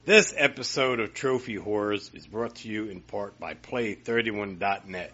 This episode of Trophy Horrors is brought to you in part by Play31.net.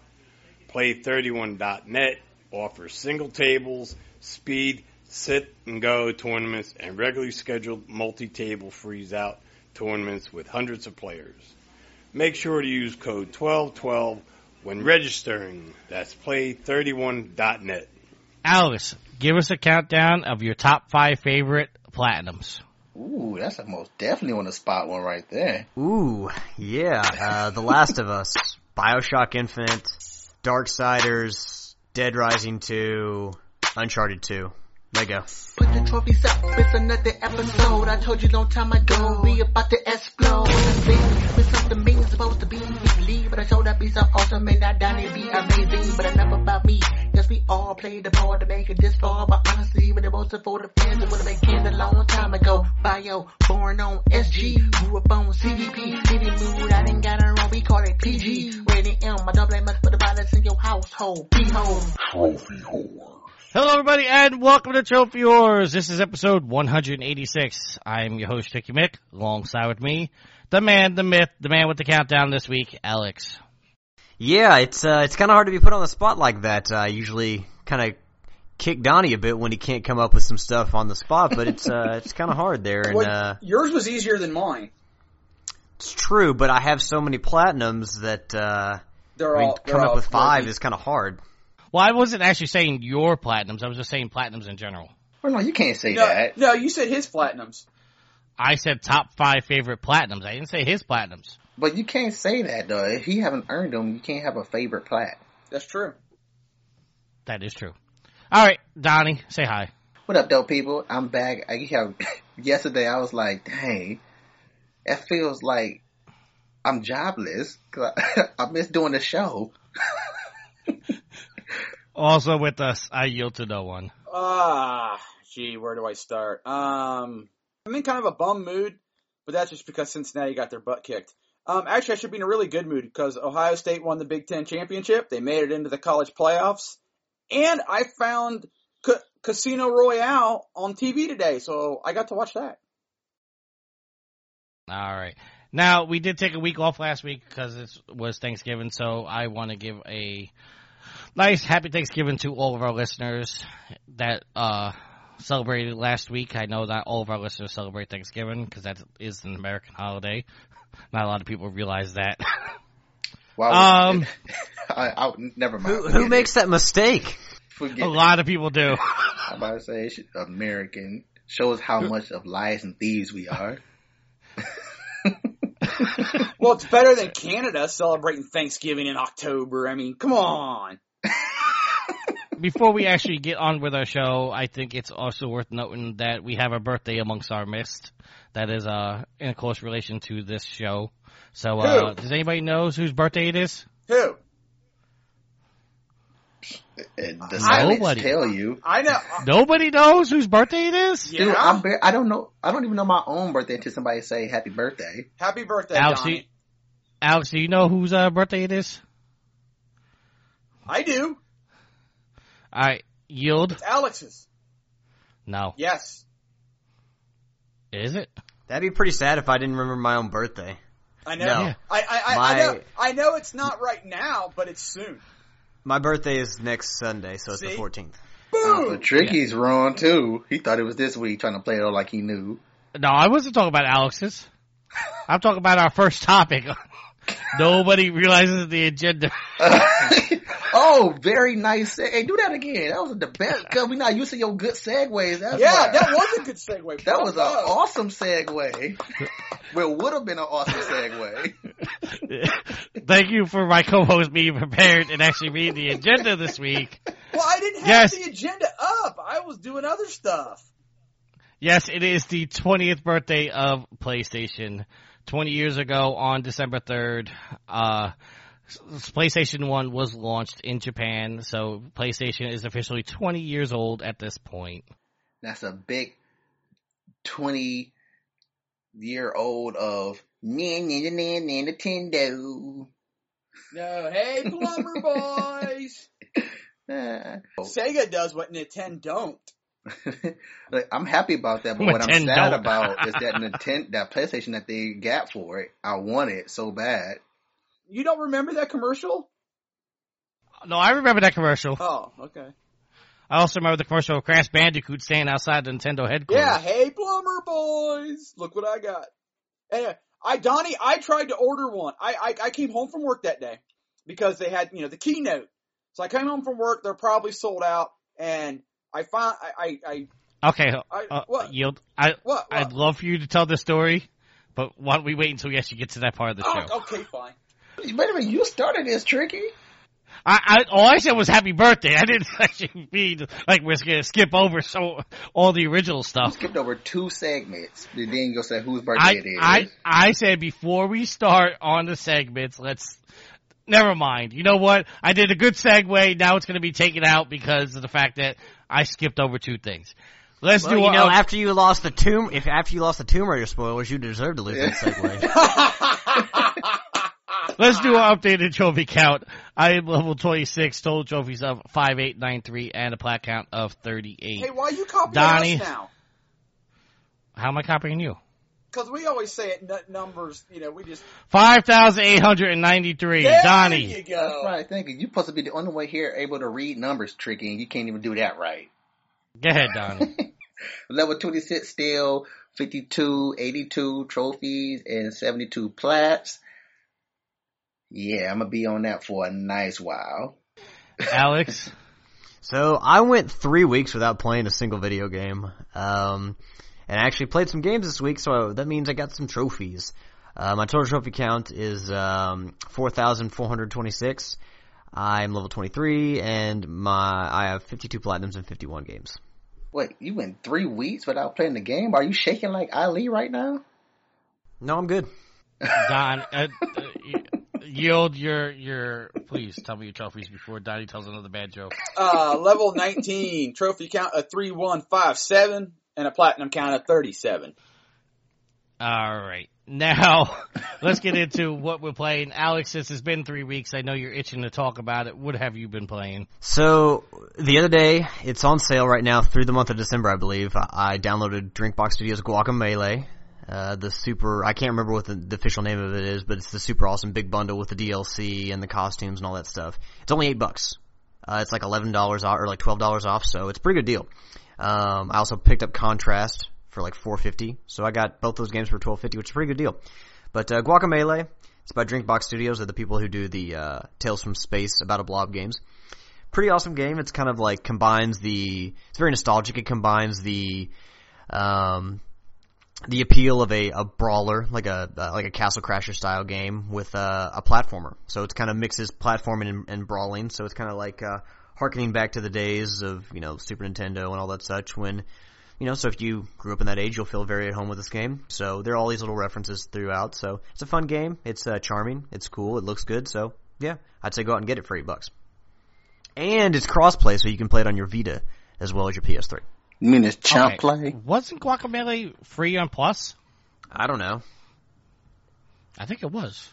Play31.net offers single tables, speed, sit and go tournaments, and regularly scheduled multi-table freeze-out tournaments with hundreds of players. Make sure to use code 1212 when registering. That's Play31.net. Alex, give us a countdown of your top 5 favorite platinums. Ooh, that's a most definitely on the spot one right there. Ooh, yeah. The Last of Us, BioShock Infinite, Darksiders, Dead Rising 2, Uncharted 2. Let go. Put the trophies up, it's another episode. I told you long time ago, we about to explode. The thing with something mean supposed to be believe, but I showed up be so awesome and I done it be amazing. But enough about me, yes we all played the part to make it this far. But honestly, when the most for the fans, it would have been canned a long time ago. Bio, born on SG, grew up on CDP, TV mood, I didn't got it wrong, we call it PG. Rated M, I don't blame much for the violence in your household. Behold, Trophy Whore. Hello, everybody, and welcome to Trophy Wars. This is episode 186. I'm your host, Tricky Mick. Alongside with me, the man, the myth, the man with the countdown this week, Alex. Yeah, it's kind of hard to be put on the spot like that. I usually kind of kick Donnie a bit when he can't come up with some stuff on the spot, but it's kind of hard there. And yours was easier than mine. It's true, but I have so many platinums that coming up with 5 is kind of hard. Well, I wasn't actually saying your platinums. I was just saying platinums in general. Well, no, you can't say that. No, you said his platinums. I said top 5 favorite platinums. I didn't say his platinums. But you can't say that, though. If you haven't earned them, you can't have a favorite plat. That's true. That is true. All right, Donnie, say hi. What up, though, people? I'm back. Yesterday, I was like, dang, it feels like I'm jobless. 'Cause I miss doing the show. Also with us, I yield to no one. Where do I start? I'm in kind of a bum mood, but that's just because Cincinnati got their butt kicked. Actually, I should be in a really good mood because Ohio State won the Big Ten championship. They made it into the college playoffs. And I found Casino Royale on TV today, so I got to watch that. All right. Now, we did take a week off last week because it was Thanksgiving, so I want to give a nice, happy Thanksgiving to all of our listeners that celebrated last week. I know not all of our listeners celebrate Thanksgiving because that is an American holiday. Not a lot of people realize that. Wow. Never mind. Who makes that mistake? A lot of people do. I'm about to say American. Shows how much of lies and thieves we are. Well, it's better than Canada celebrating Thanksgiving in October. I mean, come on. Before we actually get on with our show, I think it's also worth noting that we have a birthday amongst our midst that is in a close relation to this show. So, does anybody know whose birthday it is? Who? The silence tell you. I know. Nobody knows whose birthday it is? Yeah. Dude, I don't know. I don't even know my own birthday until somebody say happy birthday. Happy birthday, Alex, Donnie. Alex, do you know whose birthday it is? I do. All right, yield. It's Alex's. No. Yes. Is it? That'd be pretty sad if I didn't remember my own birthday. I know. No. I know it's not right now, but it's soon. My birthday is next Sunday, so it's the 14th. Boom! But Tricky's wrong, too. He thought it was this week, trying to play it out like he knew. No, I wasn't talking about Alex's. I'm talking about our first topic. Nobody realizes the agenda. Oh, very nice. Hey, do that again. That was the best, because we're not used to your good segues. That's Yeah, why. that was a good segue. That was an awesome segue. Well, would have been an awesome segue. Thank you for my co-host being prepared and actually reading the agenda this week. Well, I didn't have the agenda up. I was doing other stuff. Yes, it is the 20th birthday of PlayStation. 20 years ago on December 3rd, PlayStation 1 was launched in Japan, so PlayStation is officially 20 years old at this point. That's a big 20-year-old of Nintendo. No, hey, Plumber Boys! Sega does what Nintendo don't. Like, I'm happy about that, but what I'm sad about is that PlayStation that they got for it. I want it so bad. You don't remember that commercial? No, I remember that commercial. Oh, okay. I also remember the commercial of Crash Bandicoot standing outside the Nintendo headquarters. Yeah, hey plumber boys, look what I got. Anyway, I tried to order one. I came home from work that day because they had, the keynote. So I came home from work, they're probably sold out, and I found, Okay, what? Yield. What? I'd love for you to tell the story, but why don't we wait until we actually get to that part of the show? Okay, fine. Wait a minute, you started this, Tricky. All I said was happy birthday. I didn't actually mean like we're going to skip over all the original stuff. You skipped over 2 segments. Then you'll say whose birthday it is. I said before we start on the segments, never mind. You know what? I did a good segue. Now it's going to be taken out because of the fact that I skipped over 2 things. After you lost the Tomb Raider spoilers, you deserve to lose that segue. Let's do an updated trophy count. I am level 26, total trophies of 5893, and a plat count of 38. Hey, why are you copying us now? How am I copying you? Because we always say it numbers, we just... 5,893. There Donnie. You go. That's right, thank you. You're supposed to be the only one here able to read numbers, Tricky, and you can't even do that right. Go ahead, Donnie. Level 26 still, 52, 82 trophies, and 72 plats. Yeah, I'm going to be on that for a nice while. Alex? So, I went 3 weeks without playing a single video game. And I actually played some games this week, so that means I got some trophies. My total trophy count is 4,426. I'm level 23, and I have 52 platinums and 51 games. Wait, you went 3 weeks without playing the game? Are you shaking like Ali right now? No, I'm good. Don, Yield your please tell me your trophies before Donnie tells another bad joke. Level 19, trophy count of 3157, and a platinum count of 37. Alright. Now, let's get into what we're playing. Alex, since it's been 3 weeks, I know you're itching to talk about it. What have you been playing? So, the other day, it's on sale right now through the month of December, I believe. I downloaded Drinkbox Studios Guacamelee. I can't remember what the official name of it is, but it's the super awesome big bundle with the DLC and the costumes and all that stuff. It's only $8. It's like $11 off, or like $12 off, so it's a pretty good deal. I also picked up Contrast for like $4.50, so I got both those games for $12.50, which is a pretty good deal. But Guacamelee, it's by Drinkbox Studios. They're the people who do the Tales from Space About a Blob games. Pretty awesome game. It's kind of like it's very nostalgic. It combines the appeal of a brawler, like a Castle Crasher style game with a platformer. So it kind of mixes platforming and brawling. So it's kind of like harkening back to the days of Super Nintendo and all that such. When so if you grew up in that age, you'll feel very at home with this game. So there are all these little references throughout. So it's a fun game. It's charming. It's cool. It looks good. So yeah, I'd say go out and get it for $8. And it's crossplay, so you can play it on your Vita as well as your PS3. You mean it's Chomp Play? Wasn't Guacamelee free on Plus? I don't know. I think it was.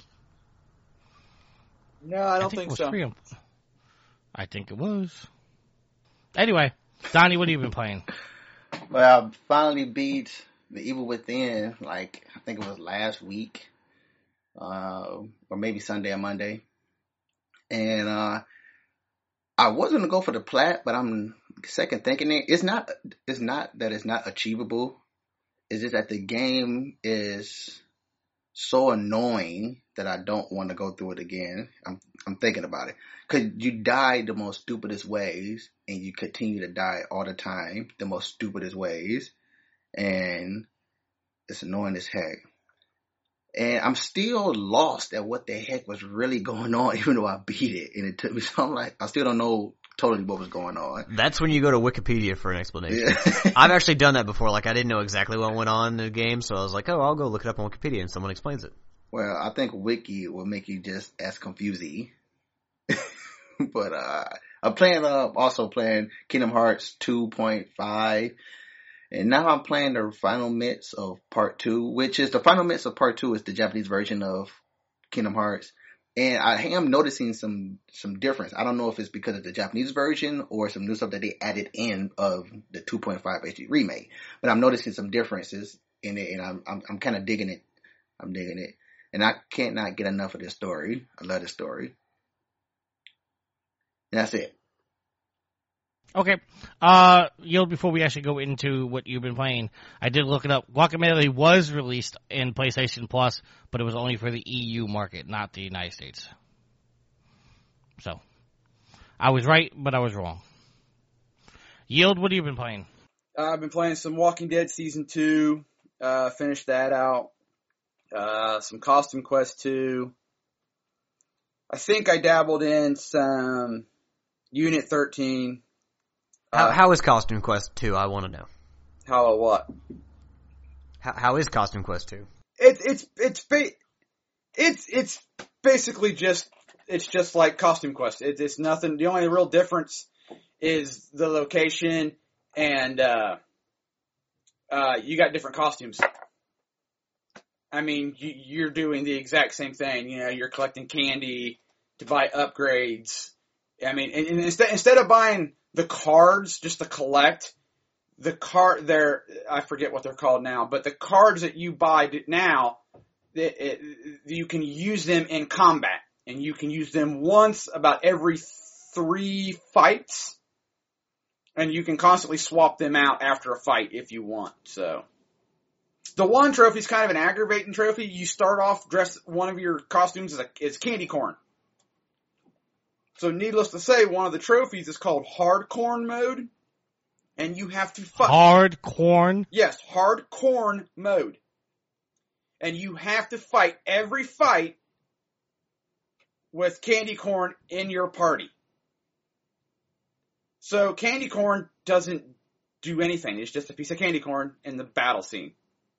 No, I don't think so. I think it was. Anyway, Donnie, what have you been playing? Well, I finally beat The Evil Within, I think it was last week, or maybe Sunday or Monday. And I was going to go for the plat, but I'm second thinking it. It's not that it's not achievable. It's just that the game is so annoying that I don't want to go through it again. I'm thinking about it. Because you die the most stupidest ways, and you continue to die all the time the most stupidest ways. And it's annoying as heck. And I'm still lost at what the heck was really going on, even though I beat it. And it took me so I still don't know totally what was going on. That's when you go to Wikipedia for an explanation. Yeah. I've actually done that before. I didn't know exactly what went on in the game, so I was like, I'll go look it up on Wikipedia, and someone explains it. Well, I think Wiki will make you just as confusing. But I'm also playing Kingdom Hearts 2.5. And now I'm playing the Final Myths of Part 2, which is the Final Myths of Part 2 is the Japanese version of Kingdom Hearts. And I am noticing some difference. I don't know if it's because of the Japanese version or some new stuff that they added in of the 2.5 HD remake. But I'm noticing some differences in it, and I'm kind of digging it. I'm digging it, and I can't not get enough of this story. I love this story. And that's it. Okay. Yield, before we actually go into what you've been playing, I did look it up. Guacamelee was released in PlayStation Plus, but it was only for the EU market, not the United States. So, I was right, but I was wrong. Yield, what have you been playing? I've been playing some Walking Dead Season 2. Finished that out. Some Costume Quest 2. I think I dabbled in some Unit 13. How is Costume Quest 2? I want to know. How what? How is Costume Quest 2? It's basically just like Costume Quest. It's nothing. The only real difference is the location, and you got different costumes. I mean, you're doing the exact same thing. You know, you're collecting candy to buy upgrades. I mean, and instead of buying the cards just to collect, I forget what they're called now, but the cards that you buy now, you can use them in combat, and you can use them once about every 3 fights, and you can constantly swap them out after a fight if you want. So, the one trophy is kind of an aggravating trophy. You start off dressed, one of your costumes is candy corn. So, needless to say, one of the trophies is called Hard Corn Mode, and you have to fight. Hard Corn? Yes, Hard Corn Mode. And you have to fight every fight with candy corn in your party. So, candy corn doesn't do anything. It's just a piece of candy corn in the battle scene.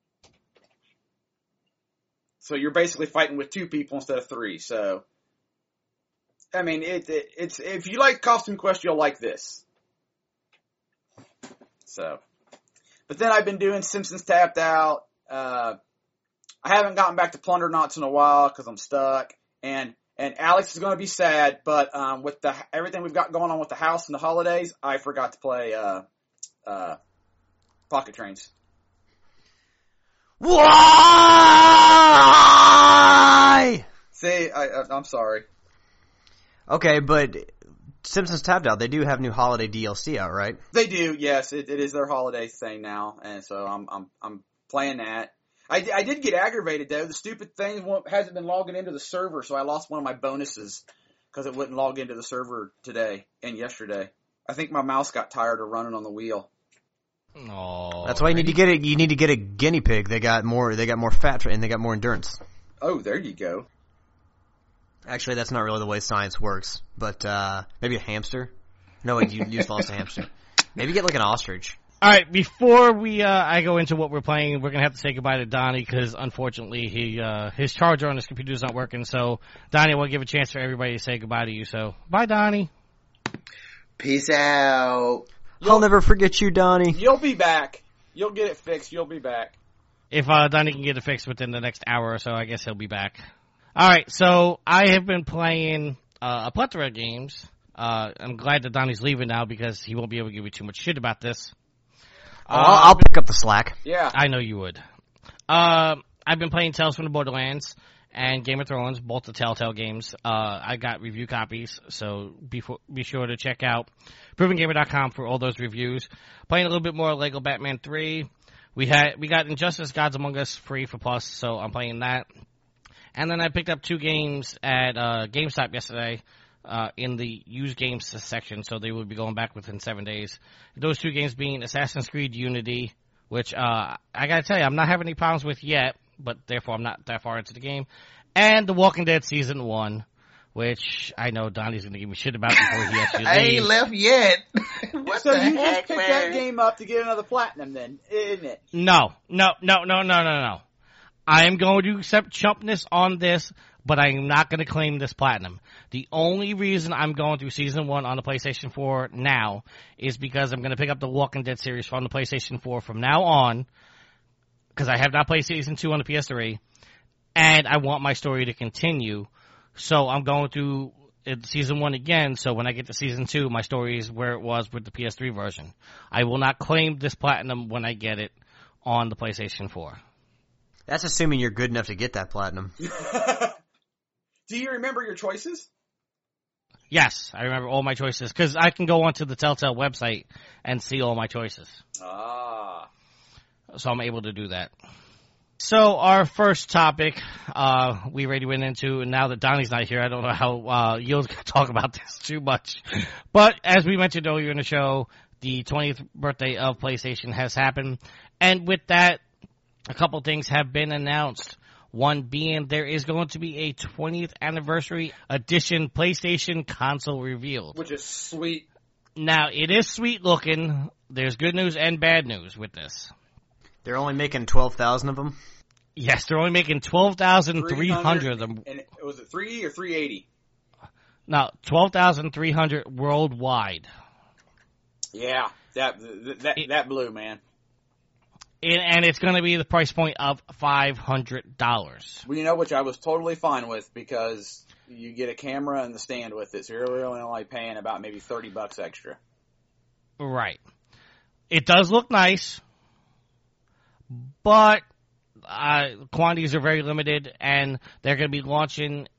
So, you're basically fighting with 2 people instead of 3, so... I mean, it's if you like Costume Quest, you'll like this. So, but then I've been doing Simpsons Tapped Out. I haven't gotten back to Plunder Knots in a while because I'm stuck. And Alex is going to be sad, but with everything we've got going on with the house and the holidays, I forgot to play Pocket Trains. Why? See, I'm sorry. Okay, but Simpsons Tapped Out, they do have new holiday DLC out, right? They do, yes. It is their holiday thing now, and so I'm playing that. I did get aggravated though. The stupid thing hasn't been logging into the server, so I lost one of my bonuses because it wouldn't log into the server today and yesterday. I think my mouse got tired of running on the wheel. Oh, that's why you need to get it. You need to get a guinea pig. They got more fat and they got more endurance. Oh, there you go. Actually, that's not really the way science works, but maybe a hamster? No, you just lost a hamster. Maybe get like an ostrich. All right, before I go into what we're playing, we're going to have to say goodbye to Donnie because, unfortunately, his charger on his computer is not working. So, Donnie, I want to give a chance for everybody to say goodbye to you. So, bye, Donnie. Peace out. I'll never forget you, Donnie. You'll be back. You'll get it fixed. You'll be back. If Donnie can get it fixed within the next hour or so, I guess he'll be back. All right, so I have been playing a plethora of games. I'm glad that Donnie's leaving now because he won't be able to give me too much shit about this. I'll pick up the slack. Yeah. I know you would. I've been playing Tales from the Borderlands and Game of Thrones, both the Telltale games. I got review copies, so be sure to check out ProvenGamer.com for all those reviews. Playing a little bit more Lego Batman 3. We got Injustice Gods Among Us free for Plus, so I'm playing that. And then I picked up 2 games at GameStop yesterday in the used games section, so they will be going back within 7 days. Those 2 games being Assassin's Creed Unity, which I gotta tell you, I'm not having any problems with yet, but therefore I'm not that far into the game. And The Walking Dead Season 1, which I know Donnie's gonna give me shit about before he actually leaves. I ain't left yet. What so the you heck, just picked man? that game up to get another platinum then, isn't it? No. I am going to accept chumpness on this, but I am not going to claim this platinum. The only reason I'm going through Season 1 on the PlayStation 4 now is because I'm going to pick up the Walking Dead series from the PlayStation 4 from now on, because I have not played Season 2 on the PS3, and I want my story to continue. So I'm going through season 1 again. So when I get to season 2, my story is where it was with the PS3 version. I will not claim this platinum when I get it on the PlayStation 4. That's assuming you're good enough to get that platinum. Do you remember your choices? Yes, I remember all my choices because I can go onto the Telltale website and see all my choices. Ah. So I'm able to do that. So our first topic, we already went into, and now that Donnie's not here, I don't know how you'll talk about this too much. But as we mentioned earlier in the show, the 20th birthday of PlayStation has happened. And with that, a couple things have been announced. One being there is going to be a 20th anniversary edition PlayStation console revealed. Which is sweet. Now, it is sweet looking. There's good news and bad news with this. They're only making 12,000 of them? Yes, they're only making 12,300 of them. And was it 3 or 380? No, 12,300 worldwide. Yeah, that blew, man. And it's going to be the price point of $500. Well, you know, which I was totally fine with because you get a camera and the stand with it, so you're really only paying about maybe $30 extra. Right. It does look nice, but quantities are very limited, and they're going to be launching.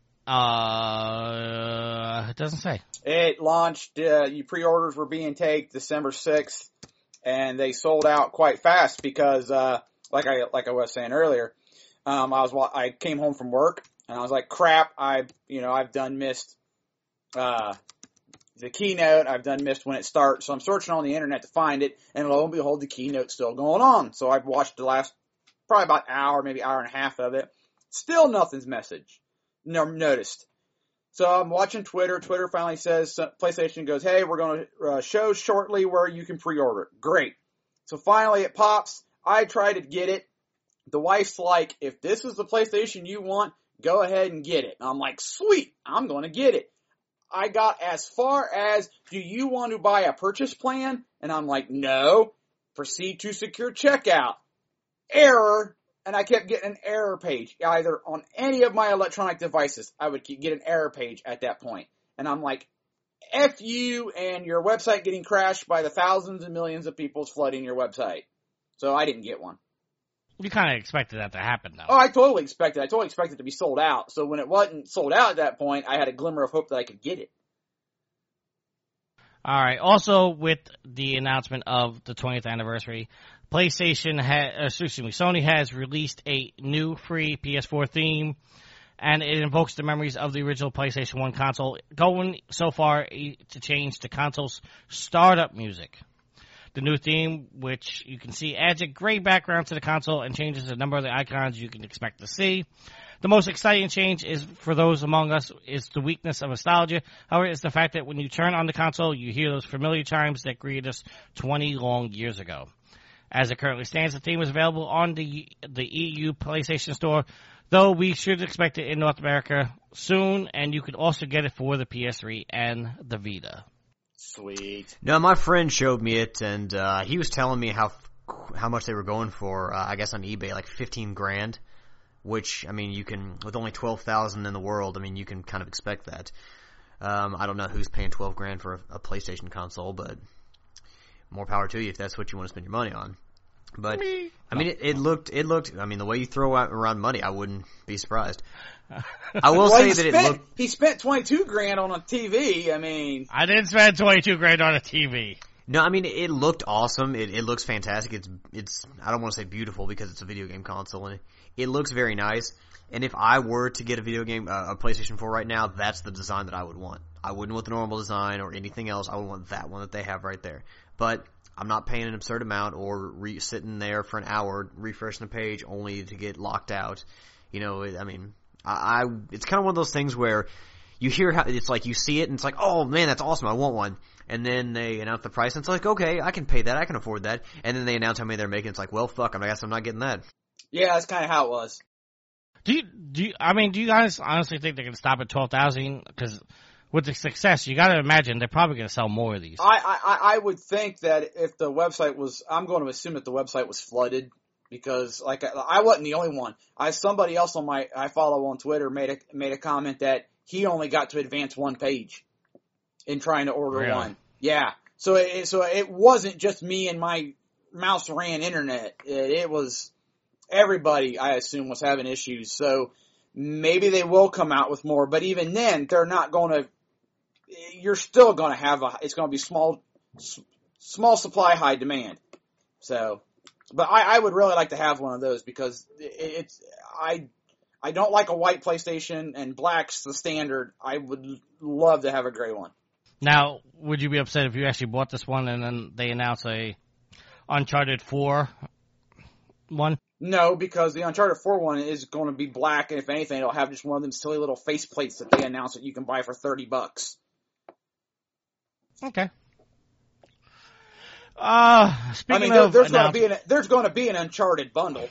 It doesn't say. It launched. Pre-orders were being taken December 6th. And they sold out quite fast because, like I was saying earlier, I came home from work and I was like, crap, I've done missed, the keynote. I've done missed when it starts. So I'm searching on the internet to find it, and lo and behold, the keynote's still going on. So I've watched the last, probably about hour, maybe hour and a half of it. Still nothing's noticed. So I'm watching Twitter. Twitter finally says, PlayStation goes, hey, we're going to show shortly where you can pre-order it. Great. So finally it pops. I try to get it. The wife's like, if this is the PlayStation you want, go ahead and get it. And I'm like, sweet, I'm going to get it. I got as far as, do you want to buy a purchase plan? And I'm like, no. Proceed to secure checkout. Error. And I kept getting an error page, either on any of my electronic devices. I would get an error page at that point. And I'm like, F you and your website getting crashed by the thousands and millions of people flooding your website. So I didn't get one. You kind of expected that to happen, though. Oh, I totally expected it to be sold out. So when it wasn't sold out at that point, I had a glimmer of hope that I could get it. All right. Also, with the announcement of the 20th anniversary, Sony has released a new free PS4 theme, and it invokes the memories of the original PlayStation 1 console, going so far to change the console's startup music. The new theme, which you can see, adds a gray background to the console and changes a number of the icons you can expect to see. The most exciting change is for those among us is the weakness of nostalgia. However, it's the fact that when you turn on the console, you hear those familiar chimes that greeted us 20 long years ago. As it currently stands, the theme is available on the EU PlayStation Store, though we should expect it in North America soon, and you can also get it for the PS3 and the Vita. Sweet. No, my friend showed me it, and he was telling me how much they were going for, I guess on eBay, like $15,000, which, I mean, you can, with only 12,000 in the world, I mean, you can kind of expect that. I don't know who's paying $12,000 for a PlayStation console, but more power to you if that's what you want to spend your money on. But I mean, it looked. I mean, the way you throw around money, I wouldn't be surprised. I will say that it looked. He spent $22,000 on a TV. I mean, I didn't spend $22,000 on a TV. No, I mean, it looked awesome. It looks fantastic. It's. I don't want to say beautiful because it's a video game console, and it looks very nice. And if I were to get a video game, a PlayStation 4 right now, that's the design that I would want. I wouldn't want the normal design or anything else. I would want that one that they have right there. But I'm not paying an absurd amount or sitting there for an hour refreshing the page only to get locked out. You know, I mean, it's kind of one of those things where you hear how it's like you see it and it's like, oh man, that's awesome, I want one. And then they announce the price and it's like, okay, I can pay that, I can afford that. And then they announce how many they're making. It's like, well, fuck, I guess I'm not getting that. Yeah, that's kind of how it was. Do you guys honestly think they're going to stop at 12,000? Because with the success, you got to imagine they're probably going to sell more of these. I would think that if the website was, I'm going to assume that the website was flooded because like I wasn't the only one. Somebody else I follow on Twitter made a comment that he only got to advance one page in trying to order Really? one. Yeah. So it wasn't just me and my mouse ran internet. It was everybody, I assume, was having issues. So maybe they will come out with more, but even then, they're not going to. You're still going to have it's going to be small supply, high demand. So, but I would really like to have one of those because I don't like a white PlayStation and black's the standard. I would love to have a gray one. Now, would you be upset if you actually bought this one and then they announce a Uncharted 4 one? No, because the Uncharted 4 one is going to be black, and if anything, it'll have just one of them silly little face plates that they announce that you can buy for $30. Okay. Speaking I mean, of there's going to be an Uncharted bundle.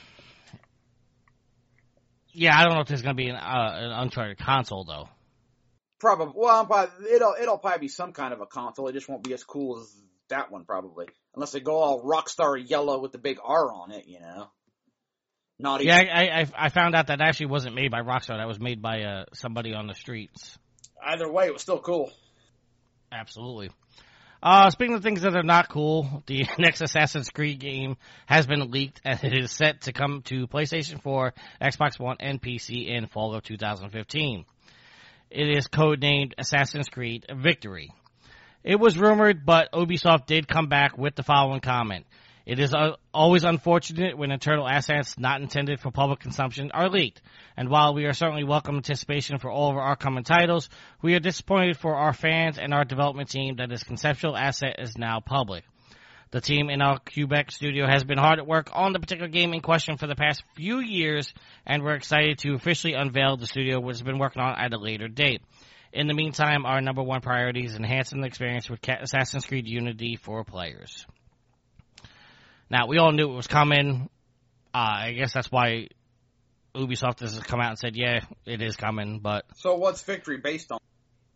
Yeah, I don't know if there's going to be an Uncharted console though. Probably. Well, it'll probably be some kind of a console. It just won't be as cool as that one, probably, unless they go all Rockstar yellow with the big R on it. You know. Not even. Yeah, I found out that actually wasn't made by Rockstar. That was made by somebody on the streets. Either way, it was still cool. Absolutely. Speaking of things that are not cool, the next Assassin's Creed game has been leaked and it is set to come to PlayStation 4, Xbox One, and PC in fall of 2015. It is codenamed Assassin's Creed Victory. It was rumored, but Ubisoft did come back with the following comment. It is always unfortunate when internal assets not intended for public consumption are leaked. And while we are certainly welcome anticipation for all of our upcoming titles, we are disappointed for our fans and our development team that this conceptual asset is now public. The team in our Quebec studio has been hard at work on the particular game in question for the past few years, and we're excited to officially unveil the studio, which has been working on at a later date. In the meantime, our number one priority is enhancing the experience with Assassin's Creed Unity for players. Now, we all knew it was coming. I guess that's why Ubisoft has come out and said, yeah, it is coming, but... So what's Victory based on?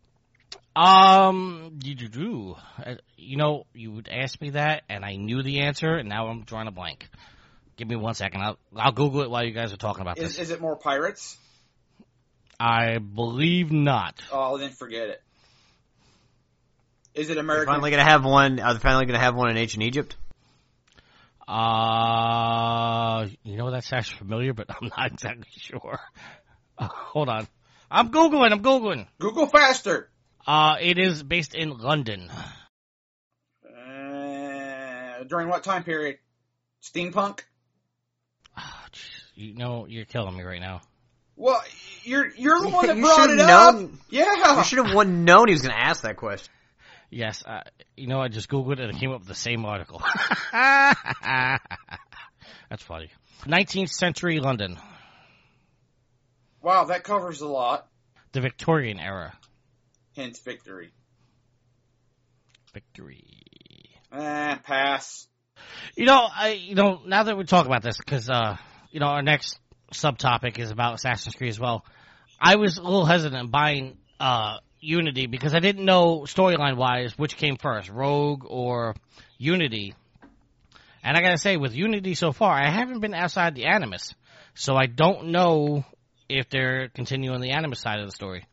You know, you would ask me that, and I knew the answer, and now I'm drawing a blank. Give me 1 second. I'll Google it while you guys are talking about this. Is it more pirates? I believe not. Oh, then forget it. Is it Are American? they finally going to have one? Are they finally going to have one in ancient Egypt? You know, that sounds familiar, but I'm not exactly sure. Hold on. I'm Googling. Google faster. It is based in London. During what time period? Steampunk? Oh, jeez. You know, you're killing me right now. Well, you're the one that You brought should've it up. known. Yeah. You should have known he was going to ask that question. Yes, you know, I just Googled it and it came up with the same article. That's funny. 19th century London. Wow, that covers a lot. The Victorian era. Hence victory. Victory. Pass. You know, now that we talk about this, because, our next subtopic is about Assassin's Creed as well. I was a little hesitant buying, Unity because I didn't know storyline wise which came first, Rogue or Unity. And I gotta say, with Unity so far, I haven't been outside the Animus, so I don't know if they're continuing the Animus side of the story.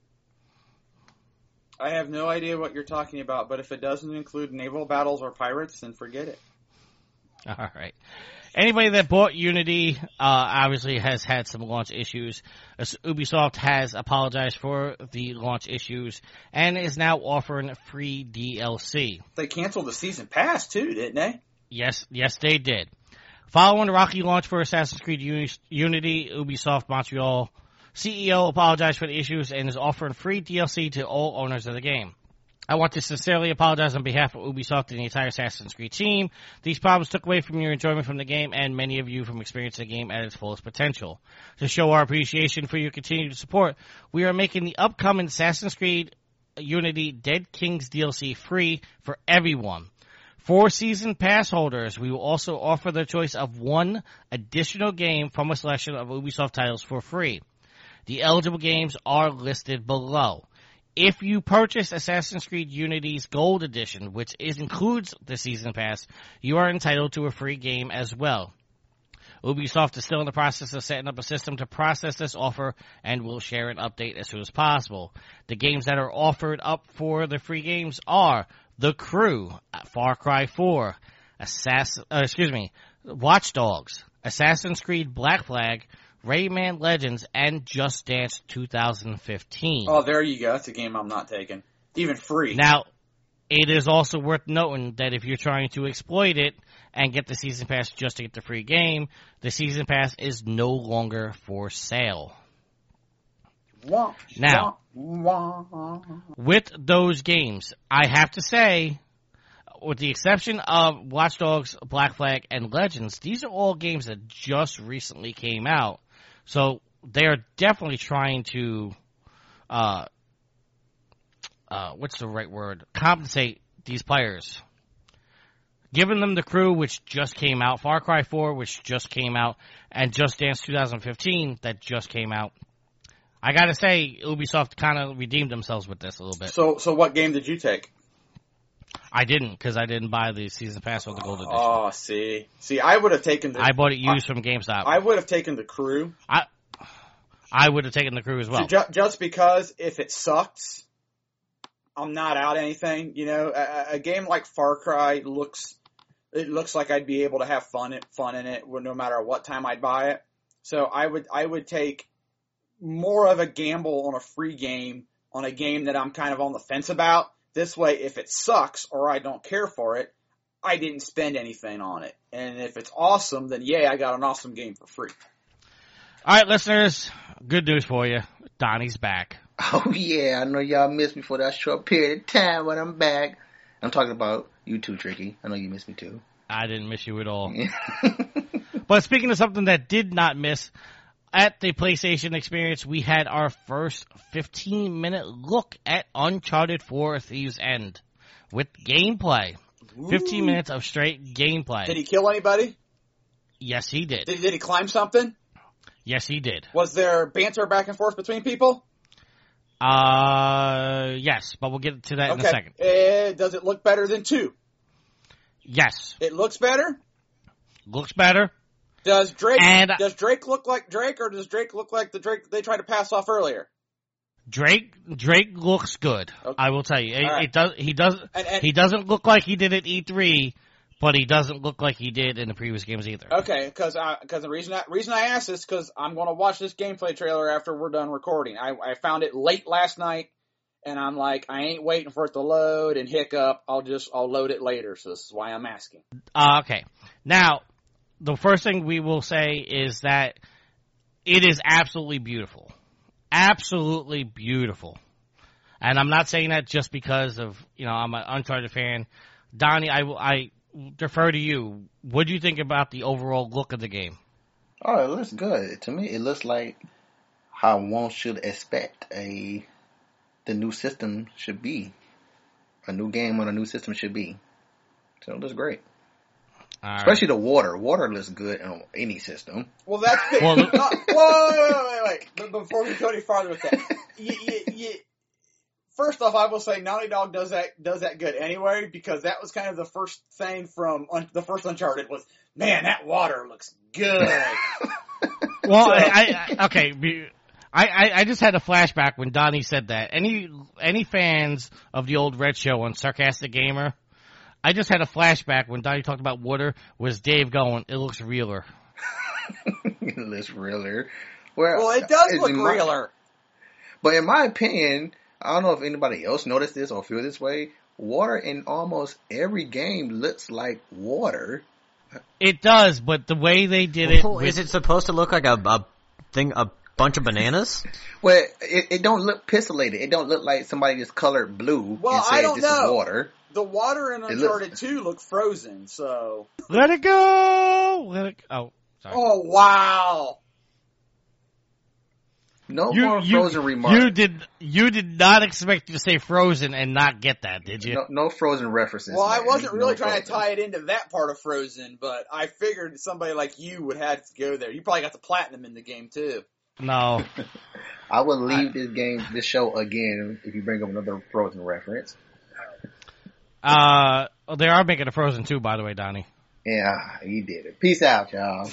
I have no idea what you're talking about, but if it doesn't include naval battles or pirates, then forget it. All right. Anybody that bought Unity obviously has had some launch issues. Ubisoft has apologized for the launch issues and is now offering free DLC. They canceled the season pass too, didn't they? Yes, they did. Following the rocky launch for Assassin's Creed Unity, Ubisoft Montreal CEO apologized for the issues and is offering free DLC to all owners of the game. I want to sincerely apologize on behalf of Ubisoft and the entire Assassin's Creed team. These problems took away from your enjoyment from the game and many of you from experiencing the game at its fullest potential. To show our appreciation for your continued support, we are making the upcoming Assassin's Creed Unity Dead Kings DLC free for everyone. For season pass holders, we will also offer the choice of one additional game from a selection of Ubisoft titles for free. The eligible games are listed below. If you purchase Assassin's Creed Unity's Gold Edition, which includes the Season Pass, you are entitled to a free game as well. Ubisoft is still in the process of setting up a system to process this offer and will share an update as soon as possible. The games that are offered up for the free games are The Crew, Far Cry 4, Watch Dogs, Assassin's Creed Black Flag, Rayman Legends, and Just Dance 2015. Oh, there you go. That's a game I'm not taking. Even free. Now, it is also worth noting that if you're trying to exploit it and get the Season Pass just to get the free game, the Season Pass is no longer for sale. Now, with those games, I have to say, with the exception of Watch Dogs, Black Flag, and Legends, these are all games that just recently came out. So they're definitely trying to, what's the right word? Compensate these players. Giving them The Crew, which just came out, Far Cry 4, which just came out, and Just Dance 2015, that just came out. I gotta say, Ubisoft kind of redeemed themselves with this a little bit. So what game did you take? I didn't, because I didn't buy the Season Pass or the Gold Edition. Oh, see, I would have taken I bought it used from GameStop. I would have taken The Crew. I would have taken The Crew as well. So just because if it sucks, I'm not out anything. You know, a game like Far Cry looks like I'd be able to have fun in it no matter what time I'd buy it. So I would take more of a gamble on a free game, on a game that I'm kind of on the fence about. This way, if it sucks or I don't care for it, I didn't spend anything on it. And if it's awesome, then yay, I got an awesome game for free. All right, listeners, good news for you. Donnie's back. Oh, yeah, I know y'all missed me for that short period of time, but I'm back. I'm talking about you too, Tricky. I know you missed me too. I didn't miss you at all. But speaking of something that did not miss, at the PlayStation Experience, we had our first 15-minute look at Uncharted 4: Thieves' End with gameplay. Ooh. 15 minutes of straight gameplay. Did he kill anybody? Yes, he did. Did he climb something? Yes, he did. Was there banter back and forth between people? Yes, but we'll get to that in a second. Does it look better than 2? Yes. It looks better? Looks better. Does Drake look like Drake, or does Drake look like the Drake they tried to pass off earlier? Drake looks good. Okay. I will tell you. Right. He doesn't look like he did at E3, but he doesn't look like he did in the previous games either. Okay, because the reason I asked this because I'm going to watch this gameplay trailer after we're done recording. I found it late last night, and I'm like, I ain't waiting for it to load and hiccup. I'll load it later. So this is why I'm asking. Okay. Now, the first thing we will say is that it is absolutely beautiful. Absolutely beautiful. And I'm not saying that just because of, I'm an Uncharted fan. Donnie, I defer to you. What do you think about the overall look of the game? Oh, it looks good. To me, it looks like how one should expect the new system should be. A new game on a new system should be. So it looks great. Especially the water. Water looks good on any system. Well, that's the, wait. But before we go any farther with that, first off, I will say Naughty Dog does that good anyway, because that was kind of the first thing from the first Uncharted was, man, that water looks good. Well, so, I just had a flashback when Donnie said that. Any fans of the old Red Show on Sarcastic Gamer? I just had a flashback when Donnie talked about water. Was Dave going, it looks realer? It looks realer. Well, it does look realer. But in my opinion, I don't know if anybody else noticed this or feel this way. Water in almost every game looks like water. It does, but the way they did it... Is it supposed to look like a bunch of bananas? Well, it don't look pixelated. It don't look like somebody just colored blue and said this is water. The water in Uncharted 2 looked frozen, so... Let it go! Oh, sorry. Oh, wow! No more frozen remarks. You did not expect to say frozen and not get that, did you? No frozen references. Well, I wasn't really trying to tie it into that part of Frozen, but I figured somebody like you would have to go there. You probably got the platinum in the game, too. No. I would leave this show again if you bring up another Frozen reference. They are making a Frozen 2, by the way, Donnie. Yeah, he did it. Peace out, y'all.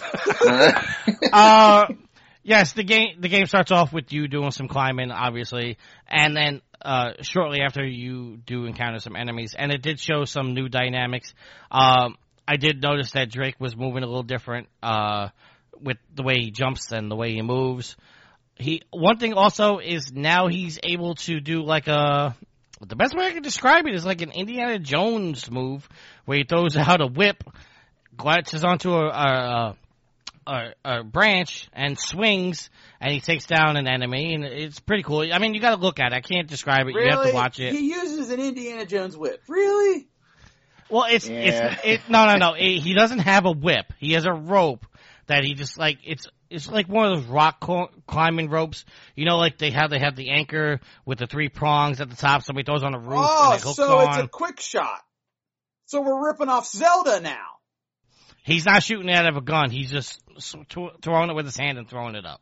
Yes, the game starts off with you doing some climbing, obviously, and then shortly after you do encounter some enemies, and it did show some new dynamics. I did notice that Drake was moving a little different with the way he jumps and the way he moves. One thing also is now he's able to do like the best way I can describe it is like an Indiana Jones move where he throws out a whip, glances onto a branch and swings, and he takes down an enemy, and it's pretty cool. I mean, you got to look at it. I can't describe it. Really? You have to watch it. He uses an Indiana Jones whip. Really? Well, no. He doesn't have a whip. He has a rope that he just like it's like one of those rock climbing ropes. You know, like they have the anchor with the 3 prongs at the top. Somebody throws on a roof and it hooks so on. It's a quick shot. So we're ripping off Zelda now. He's not shooting it out of a gun. He's just throwing it with his hand and throwing it up.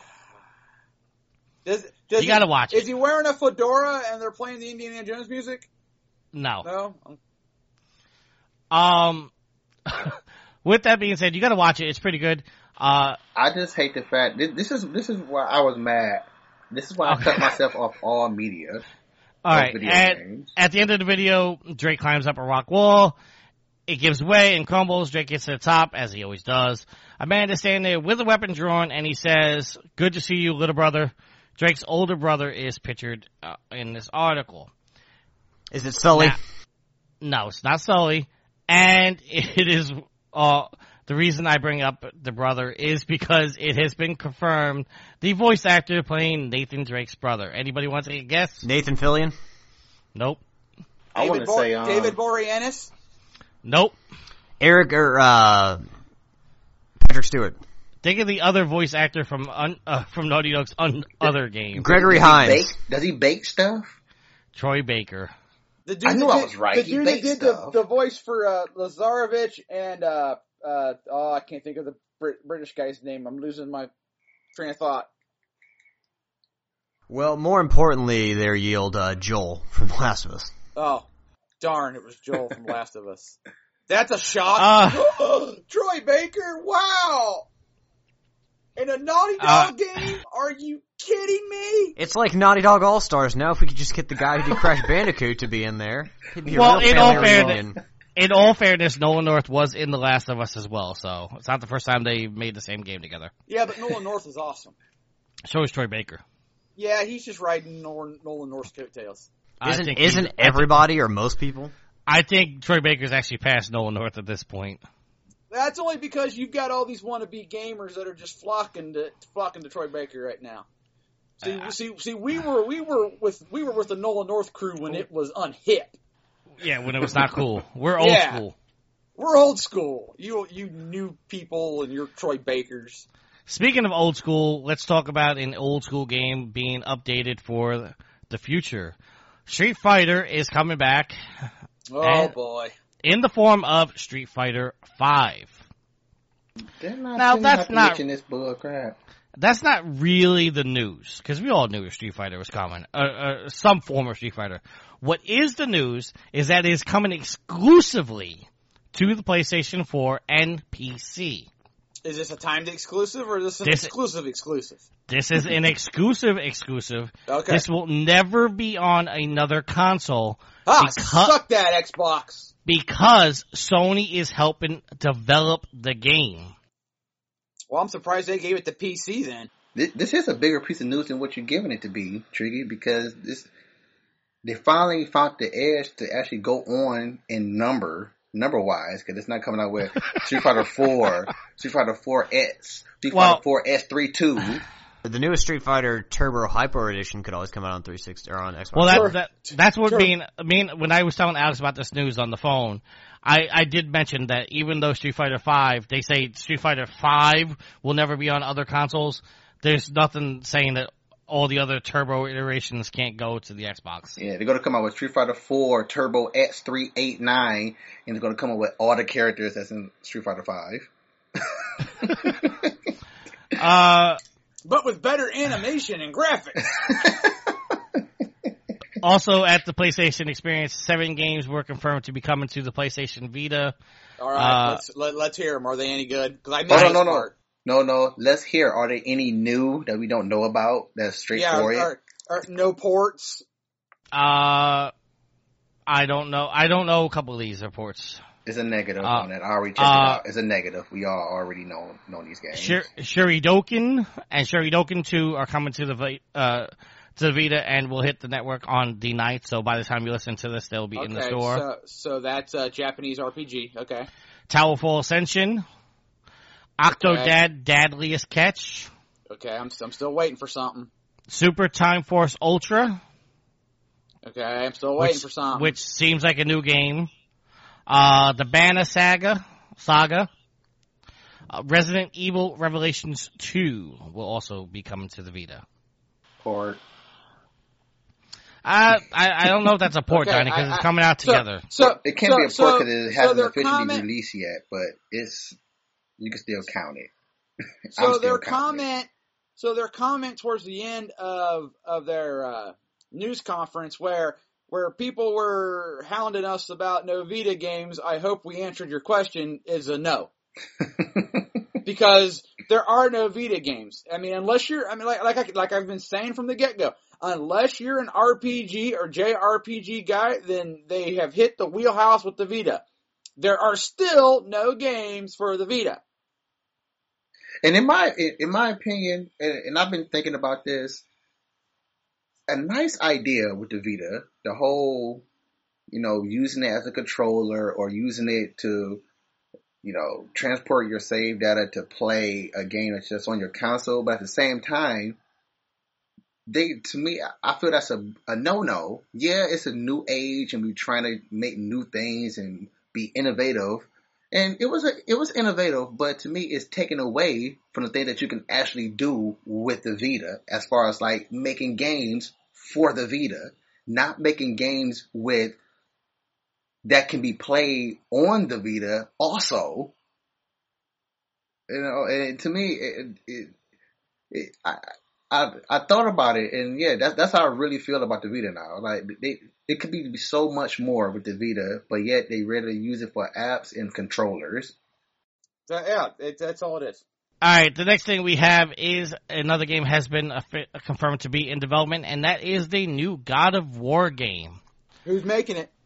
You gotta watch it. Is he wearing a fedora and they're playing the Indiana Jones music? No. With that being said, you gotta watch it. It's pretty good. I just hate the fact this is why I was mad. This is why I cut myself off all media. All right. At the end of the video, Drake climbs up a rock wall. It gives way and crumbles. Drake gets to the top, as he always does. Amanda's standing there with a weapon drawn, and he says, "Good to see you, little brother." Drake's older brother is pictured in this article. Is it Sully? No, it's not Sully. And it is the reason I bring up the brother is because it has been confirmed the voice actor playing Nathan Drake's brother. Anybody want to take a guess? Nathan Fillion? Nope. I want to say David Boreanaz? Nope. Eric or Patrick Stewart. Think of the other voice actor from Naughty Dog's other game. Gregory Hines. Does he bake stuff? Troy Baker. The dude I knew I was right. The dude that did the voice for Lazarevich and I can't think of the British guy's name. I'm losing my train of thought. Well, more importantly, there yield Joel from The Last of Us. Oh, darn! It was Joel from Last of Us. That's a shock. Troy Baker! Wow! In a Naughty Dog game? Are you kidding me? It's like Naughty Dog All-Stars now. If we could just get the guy who did Crash Bandicoot to be in there. It'd be a real in all fairness, Nolan North was in The Last of Us as well, so it's not the first time they made the same game together. Yeah, but Nolan North is awesome. So is Troy Baker. Yeah, he's just riding Nolan North's coattails. Isn't everybody or most people? I think Troy Baker's actually past Nolan North at this point. That's only because you've got all these wannabe gamers that are just flocking to Troy Baker right now. See, we were with the Nolan North crew when it was unhip. Yeah, when it was not cool. We're old school. We're old school. You new people and your Troy Bakers. Speaking of old school, let's talk about an old school game being updated for the future. Street Fighter is coming back. Oh boy. In the form of Street Fighter 5. Now that's not this bull crap. That's not really the news, because we all knew Street Fighter was coming. Some form of Street Fighter. What is the news is that it is coming exclusively to the PlayStation 4 and PC. Is this a timed exclusive or is this an exclusive? This is an exclusive. Okay. This will never be on another console. Suck that, Xbox. Because Sony is helping develop the game. Well, I'm surprised they gave it to PC then. This is a bigger piece of news than what you're giving it to be, Triggy, because they finally found the edge to actually go on in number-wise, because it's not coming out with Street Fighter 4, Street Fighter 4X, Street Fighter 4S 3.2. The newest Street Fighter Turbo Hyper Edition could always come out on 360 or on Xbox. Well, that's what when I was telling Alex about this news on the phone, I did mention that even though Street Fighter 5, they say Street Fighter 5 will never be on other consoles, there's nothing saying that all the other Turbo iterations can't go to the Xbox. Yeah, they're going to come out with Street Fighter 4 Turbo X389, and they're going to come out with all the characters that's in Street Fighter 5. But with better animation and graphics. Also at the PlayStation Experience, 7 games were confirmed to be coming to the PlayStation Vita. All right, let's hear them. Are they any good? Because I missed this part. No. Let's hear. Are there any new that we don't know about that's straightforward? Are no ports? I don't know. I don't know a couple of these reports. It's a negative on it. I already checked it out. It's a negative. We all already know these games. Shuridoken and Shuridoken 2 are coming to the Vita and will hit the network on the 9th. So by the time you listen to this, they'll be in the store. So that's a Japanese RPG. Okay. Towerfall Ascension, Octodad Deadliest Catch. Okay, I'm still waiting for something. Super Time Force Ultra. Okay, I'm still waiting for something. Which seems like a new game. The Banner Saga. Resident Evil Revelations 2 will also be coming to the Vita. Port. I don't know if that's a port, Johnny, because it's coming out together. It can't be a port because it hasn't officially released yet, but you can still count it. So their comment towards the end of their news conference where people were hounding us about no Vita games, I hope we answered your question, is a no. Because there are no Vita games. I mean, unless you're, like I've been saying from the get-go, unless you're an RPG or JRPG guy, then they have hit the wheelhouse with the Vita. There are still no games for the Vita. And in my opinion, and I've been thinking about this, a nice idea with the Vita, the whole, using it as a controller or using it to, transport your save data to play a game that's just on your console. But at the same time, to me, I feel that's a no-no. Yeah, it's a new age and we're trying to make new things and be innovative. And it was innovative, but to me, it's taken away from the thing that you can actually do with the Vita, as far as like making games for the Vita, not making games that can be played on the Vita also. And to me, I thought about it, and yeah, that's how I really feel about the Vita now. Like it could be so much more with the Vita, but yet they really use it for apps and controllers. Yeah, that's all it is. All right, the next thing we have is another game has been confirmed to be in development, and that is the new God of War game. Who's making it?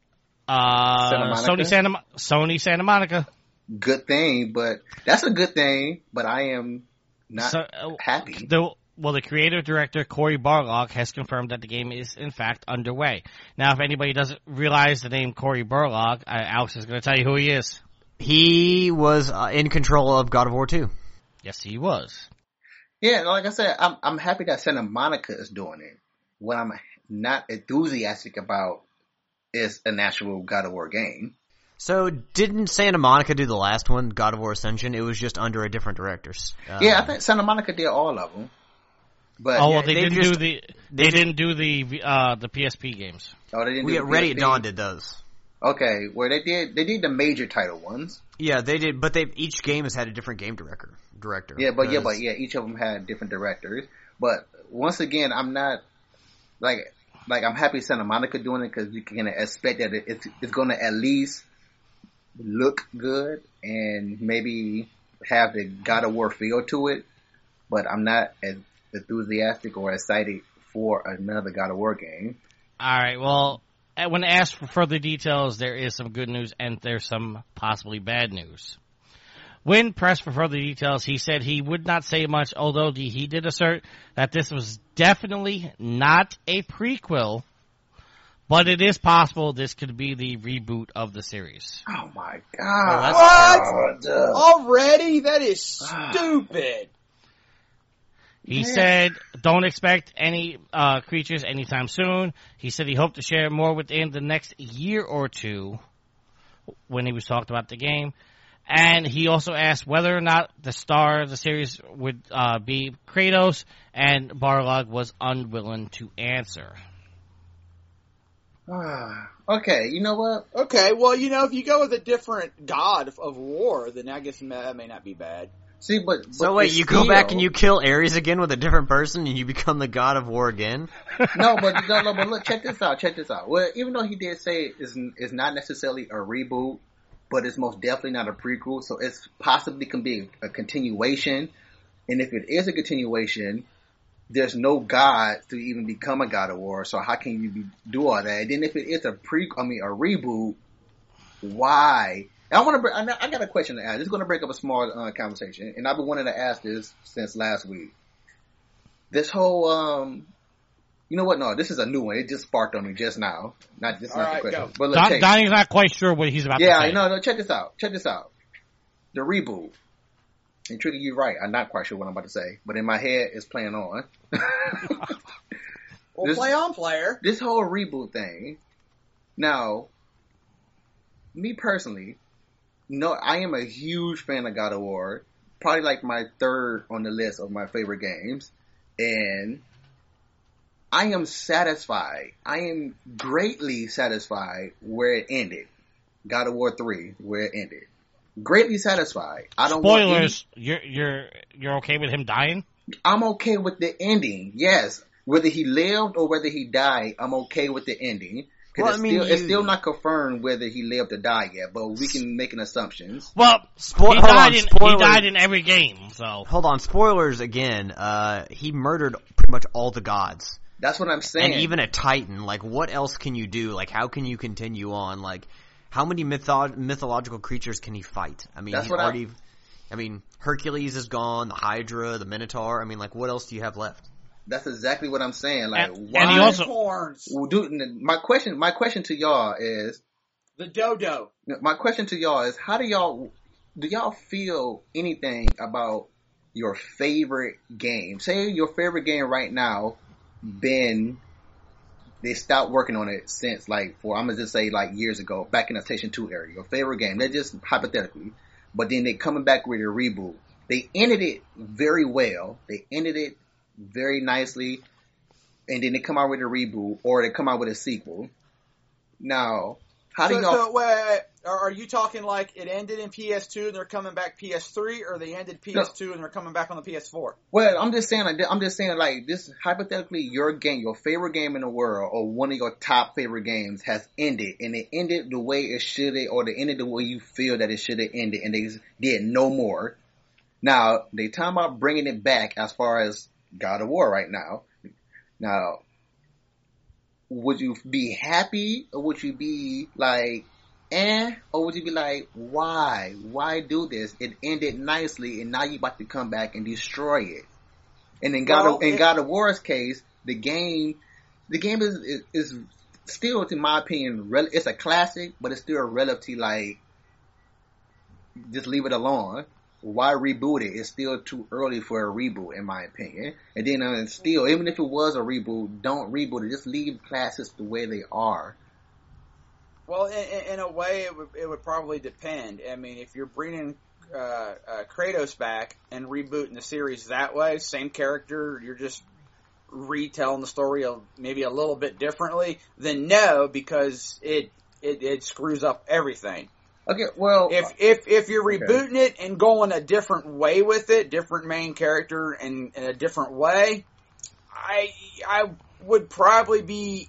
Sony Santa Monica. Good thing, but that's a good thing. But I am not happy. The creative director, Cory Barlog, has confirmed that the game is, in fact, underway. Now, if anybody doesn't realize the name Cory Barlog, Alex is going to tell you who he is. He was in control of God of War 2. Yes, he was. Yeah, like I said, I'm happy that Santa Monica is doing it. What I'm not enthusiastic about is an actual God of War game. So, didn't Santa Monica do the last one, God of War Ascension? It was just under a different director. Yeah, I think Santa Monica did all of them. But they didn't do the PSP games. Oh, they didn't do the PSP? Ready at Dawn did those. Okay, where they did the major title ones. Yeah, they did, but each game has had a different game director. Yeah, but each of them had different directors. But once again, I'm not like I'm happy Santa Monica doing it because you can expect that it's going to at least look good and maybe have the God of War feel to it. But I'm not as enthusiastic or excited for another God of War game. All right, well, when asked for further details, there is some good news and there's some possibly bad news. When pressed for further details, he said he would not say much, although he did assert that this was definitely not a prequel, but it is possible this could be the reboot of the series. Oh my God. What? Already? That is stupid. He said, don't expect any creatures anytime soon. He said he hoped to share more within the next year or two when he was talking about the game. And he also asked whether or not the star of the series would be Kratos, and Barlog was unwilling to answer. Okay, you know what? Okay, well, if you go with a different god of war, then I guess that may not be bad. See, but So wait, it's you go back still- and you kill Ares again with a different person, and you become the god of war again? No, but look, check this out. Well, even though he did say it's not necessarily a reboot, but it's most definitely not a prequel, so it's possibly can be a continuation. And if it is a continuation, there's no god to even become a god of war. So how can you do all that? And then if it is a reboot, why? I got a question to ask. This is going to break up a small conversation, and I've been wanting to ask this since last week. This whole, you know what? No, this is a new one. It just sparked on me just now. Not the question. go. But look, Donnie's not quite sure what he's about to say. yeah, no, check this out. The reboot. And Tricky, you're right. I'm not quite sure what I'm about to say, but in my head, it's playing on. Well, play on, player. This whole reboot thing. Now, me personally, no, I am a huge fan of God of War. Probably like my third on the list of my favorite games. And I am satisfied. I am greatly satisfied where it ended. God of War 3, where it ended. Greatly satisfied. I don't Spoilers. You're okay with him dying? I'm okay with the ending. Yes. Whether he lived or whether he died, I'm okay with the ending. Well, It's still not confirmed whether he lived or died yet, but we can make an assumptions. Well, Hold he on, he spoilers. died in every game, so. Hold on, spoilers again. He murdered pretty much all the gods. That's what I'm saying. And even a Titan. Like, what else can you do? Like, how can you continue on? Like, how many mythological creatures can he fight? I mean, That's he's what already... I mean, Hercules is gone, the Hydra, the Minotaur. I mean, like, what else do you have left? That's exactly what I'm saying. Like, And why? he also- Horns. Well, dude, my question to y'all is, The dodo. how do y'all feel anything about your favorite game? Say your favorite game right now, they stopped working on it since I'm gonna just say like years ago, back in the PlayStation 2 era. Your favorite game, they're just hypothetically, but then they coming back with a reboot. They ended it very well. They ended it very nicely, and then they come out with a reboot or they come out with a sequel. Now, how do y'all? So wait, are you talking like it ended in PS2 and they're coming back PS3, or they ended PS2 and they're coming back on the PS4? Well, I'm just saying like this hypothetically, your game, your favorite game in the world, or one of your top favorite games has ended, and it ended the way it should have, or they ended the way you feel that it should have ended, and they did no more. Now they talking about bringing it back as far as God of War right now. Now, would you be happy, or would you be like, or would you be like, why? Why do this? It ended nicely, and now you about to come back and destroy it. And in God of War's case, the game is still, in my opinion, it's a classic, but it's still relatively like, just leave it alone. Why reboot it? It's still too early for a reboot, in my opinion. And then still, even if it was a reboot, don't reboot it. Just leave classics the way they are. Well, in a way, it would probably depend. I mean, if you're bringing Kratos back and rebooting the series that way, same character, you're just retelling the story maybe a little bit differently, then no, because it screws up everything. Okay, well, if you're rebooting it and going a different way with it, different main character and in a different way, I would probably be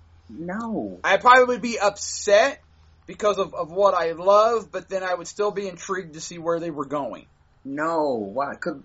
I'd probably be upset because of what I love, but then I would still be intrigued to see where they were going. No, why? Cause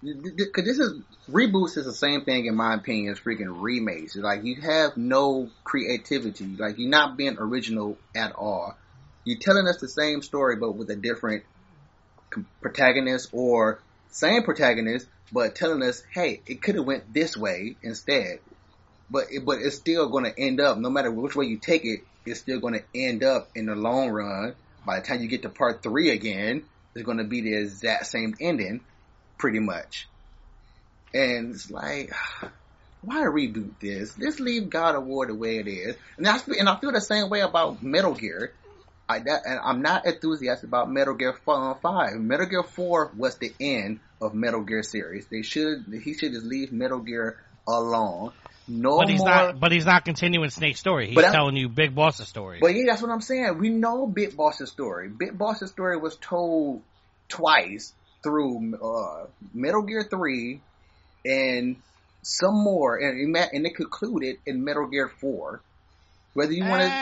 reboots is the same thing in my opinion as freaking remakes. Like, you have no creativity. Like, you're not being original at all. You're telling us the same story, but with a different protagonist, or same protagonist, but telling us, hey, it could have went this way instead. But it's still going to end up, no matter which way you take it, it's still going to end up in the long run. By the time you get to part 3 again, it's going to be the exact same ending, pretty much. And it's like, why reboot this? Let's leave God of War the way it is. And I feel the same way about Metal Gear. And I'm not enthusiastic about Metal Gear 5. Metal Gear 4 was the end of Metal Gear series. He should just leave Metal Gear alone. But he's not continuing Snake's story. He's telling you Big Boss's story. But yeah, that's what I'm saying. We know Big Boss's story. Big Boss's story was told twice, through Metal Gear 3 and some more, and it concluded in Metal Gear 4. Whether you want to,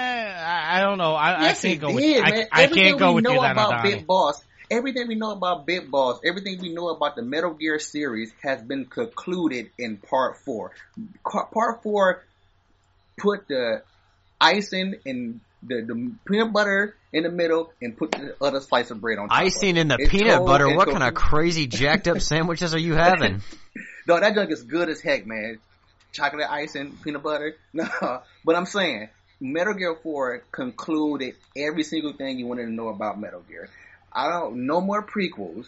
I don't know. yes, I can't go with did, you. man. I can't go with you know then, about Donnie. Big Boss, everything we know about Big Boss, everything we know about the Metal Gear series has been concluded in Part 4. Part 4 put the icing and the peanut butter in the middle and put the other slice of bread on top. Icing in the It's peanut cold butter. and What cold. kind of crazy jacked up sandwiches are you having? No, that junk is good as heck, man. Chocolate icing, peanut butter. No, but I'm saying Metal Gear 4 concluded every single thing you wanted to know about Metal Gear. No more prequels.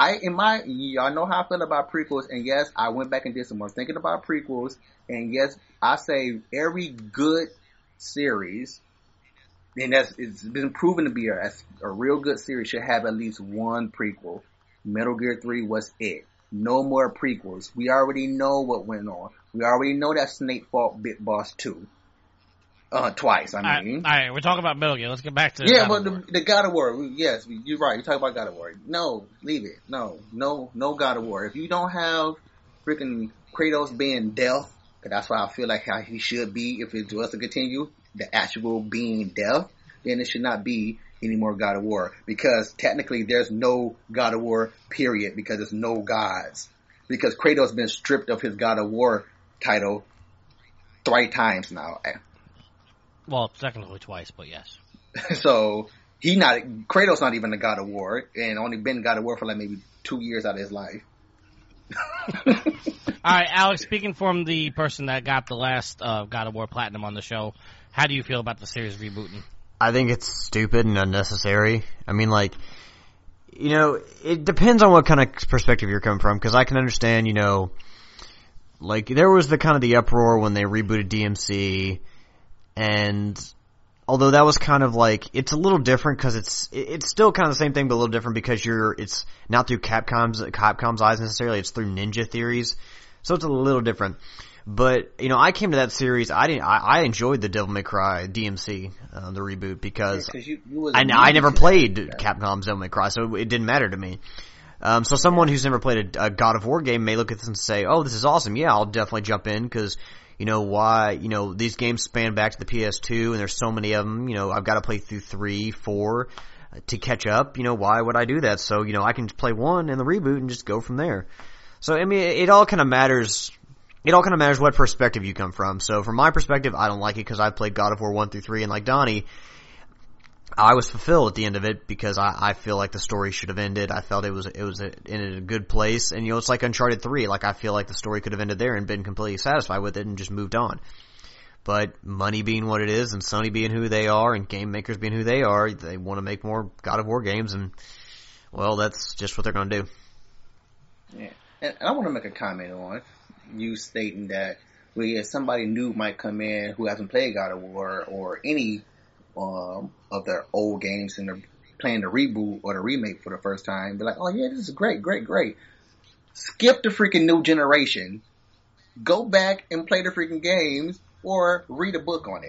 Y'all know how I feel about prequels, and yes, I went back and did some more thinking about prequels, and yes, I say every good series, and it's been proven to be a real good series, should have at least one prequel. Metal Gear 3 was it. No more prequels. We already know what went on. We already know that Snake fought Big Boss 2. Twice, I mean. All right, we're talking about Metal Gear. Let's get back to Yeah, God but of War. the God of War, yes, you're right. You're talking about God of War. No, leave it. No God of War. If you don't have freaking Kratos being death, because that's why I feel like how he should be if it was to continue, the actual being death, then it should not be any more God of War. Because technically there's no God of War, period, because there's no gods. Because Kratos been stripped of his God of War title 3 times now. Well, technically twice, but yes. So Kratos not even the God of War, and only been God of War for like maybe 2 years out of his life. All right, Alex, speaking from the person that got the last God of War Platinum on the show, how do you feel about the series rebooting? I think it's stupid and unnecessary. I mean, like, you know, it depends on what kind of perspective you're coming from, because I can understand, you know, like, there was the uproar when they rebooted DMC, and although that was kind of like, it's a little different because it's still kind of the same thing, but a little different because it's not through Capcom's eyes necessarily, it's through Ninja Theories. So it's a little different. But, you know, I came to that series, I enjoyed the Devil May Cry DMC, the reboot, because I never played Capcom's Devil May Cry, so it didn't matter to me. So someone who's never played a God of War game may look at this and say, oh, this is awesome. Yeah, I'll definitely jump in because, you know, why, you know, these games span back to the PS2 and there's so many of them, you know, I've got to play through 3, 4 to catch up. You know, why would I do that? So, you know, I can play 1 in the reboot and just go from there. So, I mean, it all kind of matters. It all kind of matters what perspective you come from. So from my perspective, I don't like it because I played God of War 1 through 3, and like Donnie, I was fulfilled at the end of it because I feel like the story should have ended. I felt it was in a good place, and you know, it's like Uncharted 3. Like I feel like the story could have ended there and been completely satisfied with it and just moved on. But money being what it is, and Sony being who they are, and game makers being who they are, they want to make more God of War games, and well, that's just what they're going to do. Yeah, and I want to make a comment on you stating that somebody new might come in who hasn't played God of War or any of their old games and they're playing the reboot or the remake for the first time, be like, oh yeah, this is great. Skip the freaking new generation. Go back and play the freaking games or read a book on it.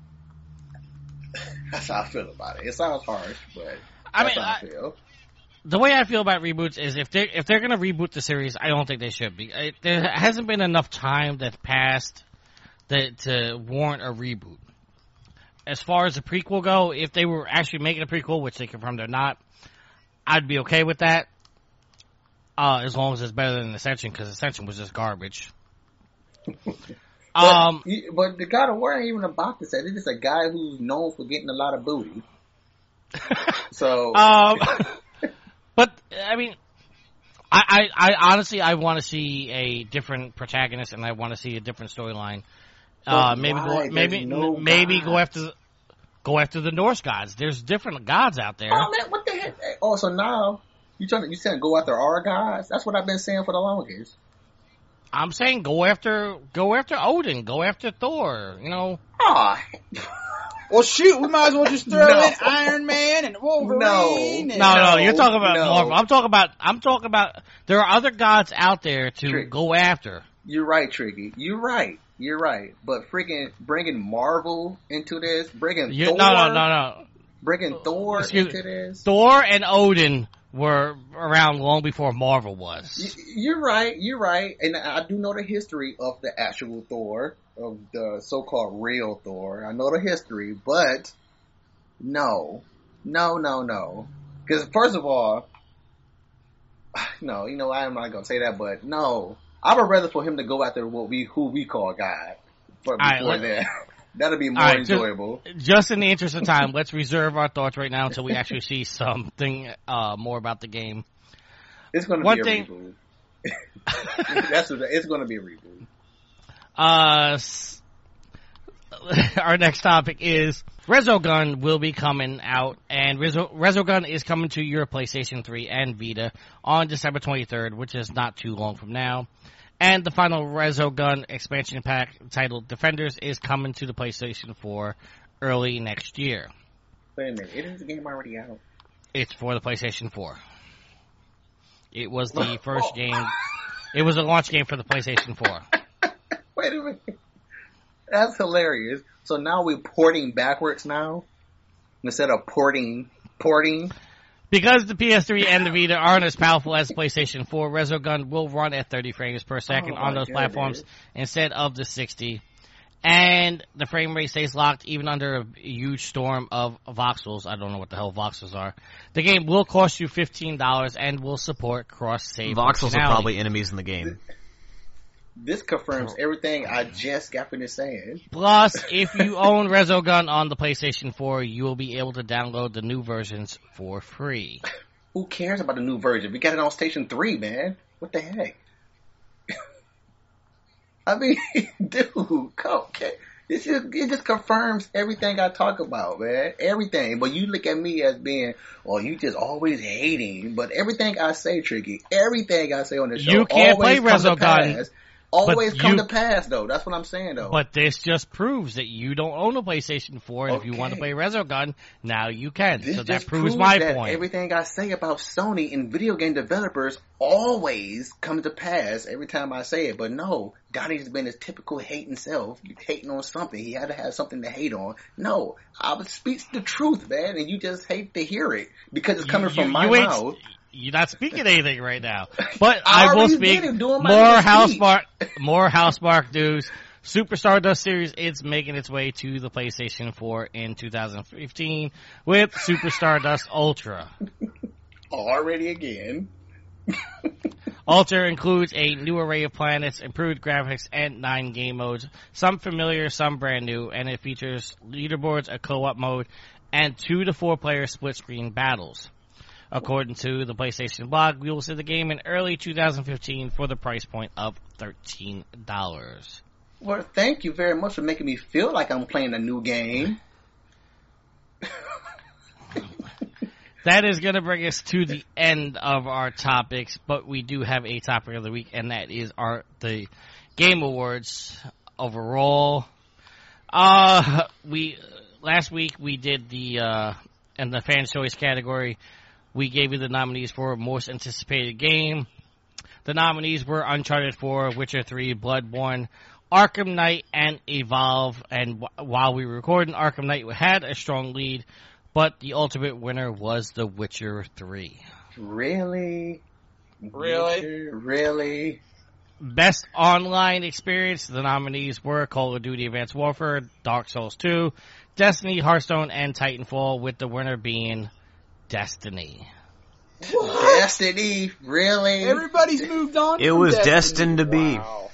That's how I feel about it. It sounds harsh, but that's how I feel. The way I feel about reboots is if they're going to reboot the series, I don't think they should be. There hasn't been enough time that's passed to warrant a reboot. As far as the prequel go, if they were actually making a prequel, which they confirmed they're not, I'd be okay with that. As long as it's better than Ascension, because Ascension was just garbage. But the God of War ain't even about this. It's just a guy who's known for getting a lot of booty. So. But I mean, I honestly I want to see a different protagonist and I want to see a different storyline. Maybe go after the Norse gods. There's different gods out there. Oh man, what the heck? Oh, so now you saying go after our gods? That's what I've been saying for the longest. I'm saying go after Odin, go after Thor. You know. Oh. Well, shoot, we might as well just throw in Iron Man and Wolverine. No, you're talking about Marvel. I'm talking about there are other gods out there to go after. You're right, Tricky. You're right. But freaking bringing Marvel into this, bringing Thor. No. Bringing Thor into this. Thor and Odin were around long before Marvel was. You're right, and I do know the history of the actual Thor, of the so-called real Thor. I know the history, but no. Because first of all, no, I'm not gonna say that, but no, I would rather for him to go after who we call God. Before that, that'll be more enjoyable. Just in the interest of time, let's reserve our thoughts right now until we actually see something more about the game. It's going to be a reboot. It's going to be a reboot. Our next topic is Resogun will be coming out, and Resogun is coming to your PlayStation 3 and Vita on December 23rd, which is not too long from now. And the final Resogun expansion pack titled Defenders is coming to the PlayStation 4 early next year. Wait a minute, isn't the game already out? It's for the PlayStation 4. It was the first game. It was a launch game for the PlayStation 4. Wait a minute. That's hilarious. So now we're porting backwards now? Instead of porting. Because the PS3 and the Vita aren't as powerful as the PlayStation 4, Resogun will run at 30 frames per second on those platforms instead of the 60. And the frame rate stays locked even under a huge storm of voxels. I don't know what the hell voxels are. The game will cost you $15 and will support cross-save voxels are probably enemies in the game. This confirms everything I just got finished saying. Plus, if you own Resogun on the PlayStation 4, you will be able to download the new versions for free. Who cares about the new version? We got it on Station 3, man. What the heck? I mean, dude, okay. It just confirms everything I talk about, man. Everything. But you look at me as being, well, you just always hating. But everything I say, Tricky, everything I say on the show, you can't play Resogun. Always come to pass, though. That's what I'm saying, though. But this just proves that you don't own a PlayStation 4, and if you want to play Resogun, now you can. This so just that proves my that point. Everything I say about Sony and video game developers always come to pass every time I say it. But no, Donnie's been his typical hating self, hating on something. He had to have something to hate on. No, I speak the truth, man, and you just hate to hear it because it's coming from my mouth. You're not speaking anything right now, but I will speak more Housemarque news. Super Stardust series is making its way to the PlayStation 4 in 2015 with Super Stardust Ultra. Already again. Ultra includes a new array of planets, improved graphics, and 9 game modes. Some familiar, some brand new, and it features leaderboards, a co-op mode, and 2 to 4 player split screen battles. According to the PlayStation blog, we will see the game in early 2015 for the price point of $13. Well, thank you very much for making me feel like I'm playing a new game. That is going to bring us to the end of our topics, but we do have a topic of the week, and that is the Game Awards overall. Last week we did in the fan choice category, we gave you the nominees for most anticipated game. The nominees were Uncharted 4, Witcher 3, Bloodborne, Arkham Knight, and Evolve. And while we were recording, Arkham Knight had a strong lead, but the ultimate winner was The Witcher 3. Really? Best online experience, the nominees were Call of Duty Advanced Warfare, Dark Souls 2, Destiny, Hearthstone, and Titanfall, with the winner being Destiny. What? Destiny? Really? Everybody's moved on. It was Destiny. destined to be.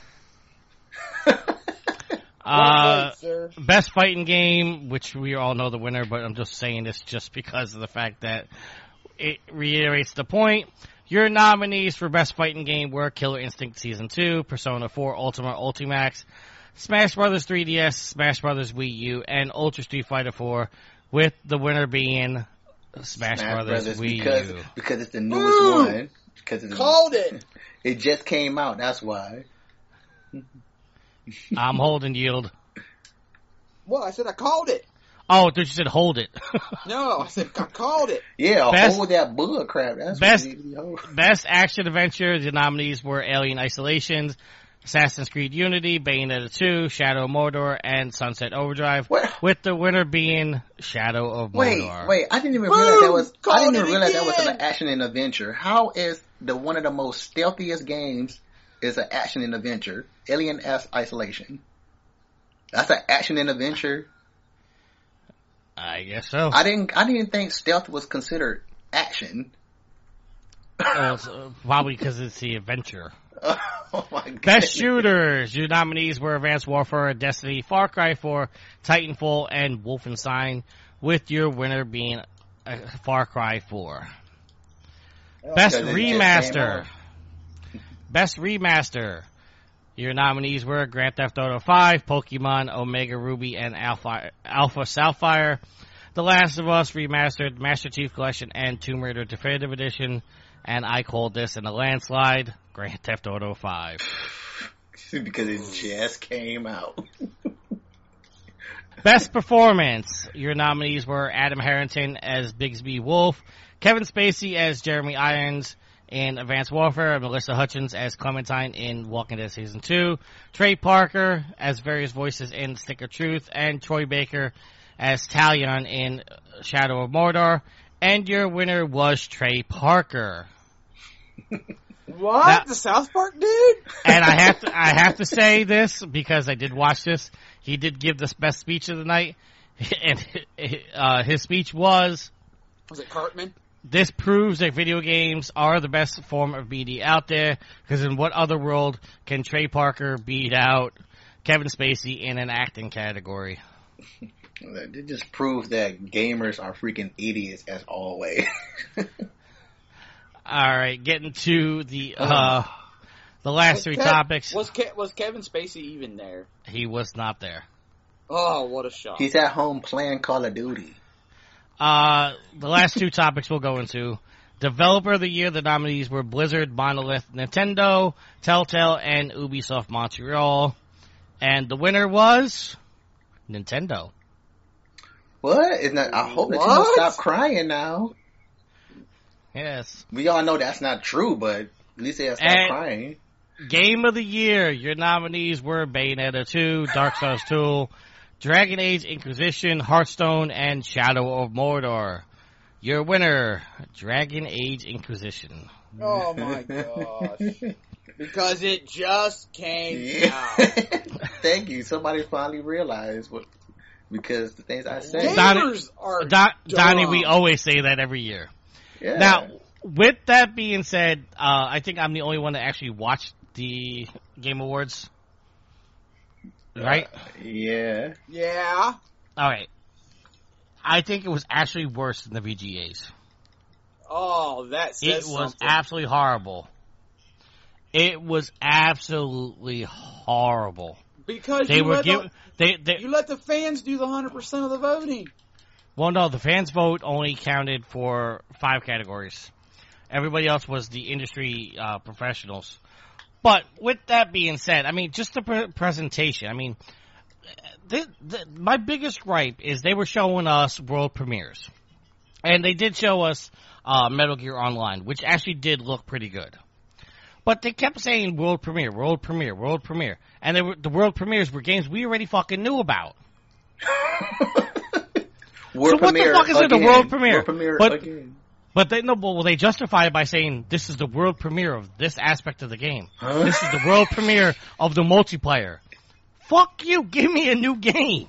Wow. Best fighting game, which we all know the winner, but I'm just saying this just because of the fact that it reiterates the point. Your nominees for best fighting game were Killer Instinct Season 2, Persona 4 Ultima Ultimax, Smash Bros. 3DS, Smash Bros. Wii U, and Ultra Street Fighter 4, with the winner being Smash Brothers Wii U. Because it's the newest one. Called it. It just came out, that's why. I'm holding yield. Well, I said I called it. Oh, did you said hold it? No, I said I called it. Yeah, hold that bull crap. That's best action adventure. The nominees were Alien Isolation, Assassin's Creed Unity, Bayonetta 2, Shadow of Mordor, and Sunset Overdrive. What? With the winner being Shadow of Mordor. Wait! I didn't even realize that was an action and adventure. How is one of the most stealthiest games is an action and adventure? Alien Isolation. That's an action and adventure. I guess so. I didn't think stealth was considered action. Well, probably because it's the adventure. Oh my god. Best shooters. Your nominees were Advanced Warfare, Destiny, Far Cry 4, Titanfall, and Wolfenstein, with your winner being Far Cry 4. Best remaster. Best remaster. Your nominees were Grand Theft Auto 5, Pokemon Omega Ruby and Alpha Sapphire, The Last of Us Remastered, Master Chief Collection, and Tomb Raider Definitive Edition. And I called this in a landslide, Grand Theft Auto 5. Because it just came out. Best performance. Your nominees were Adam Harrington as Bigsby Wolf, Kevin Spacey as Jeremy Irons in Advanced Warfare, and Melissa Hutchins as Clementine in Walking Dead Season 2, Trey Parker as various voices in Stick of Truth, and Troy Baker as Talion in Shadow of Mordor. And your winner was Trey Parker. What? Now, the South Park dude? And I have to say this because I did watch this. He did give the best speech of the night, and his speech was it Cartman? This proves that video games are the best form of media out there, because in what other world can Trey Parker beat out Kevin Spacey in an acting category? It just proves that gamers are freaking idiots as always. All right, getting to the last three topics. Was Kevin Spacey even there? He was not there. Oh, what a shock! He's at home playing Call of Duty. The last two topics we'll go into. Developer of the Year, the nominees were Blizzard, Monolith, Nintendo, Telltale, and Ubisoft Montreal. And the winner was Nintendo. What? Isn't that, I hope Nintendo stop crying now. Yes. We all know that's not true, but at least they have stopped crying. Game of the Year, your nominees were Bayonetta 2, Dark Souls 2, Dragon Age Inquisition, Hearthstone, and Shadow of Mordor. Your winner, Dragon Age Inquisition. Oh my gosh. Because it just came out. Thank you. Somebody finally realized because the things I said. Gamers are Donnie, we always say that every year. Yeah. Now, with that being said, I think I'm the only one that actually watched the Game Awards. Right? Yeah. Yeah. All right. I think it was actually worse than the VGAs. Oh, that says It was something. absolutely horrible. It was absolutely horrible. Because They you were you let the fans do the 100% of the voting. Well, no, the fans' vote only counted for 5 categories. Everybody else was the industry professionals. But with that being said, I mean, just the presentation. I mean, my biggest gripe is they were showing us world premieres. And they did show us Metal Gear Online, which actually did look pretty good. But they kept saying world premiere, world premiere, world premiere. And the world premieres were games we already fucking knew about. What the fuck is it, the world premiere? World premiere But, again. But they justify it by saying this is the world premiere of this aspect of the game. Huh? This is the world premiere of the multiplayer. Fuck you, give me a new game.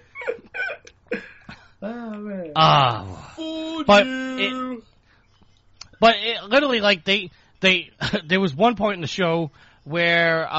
Oh, man. But it literally, like, they there was one point in the show where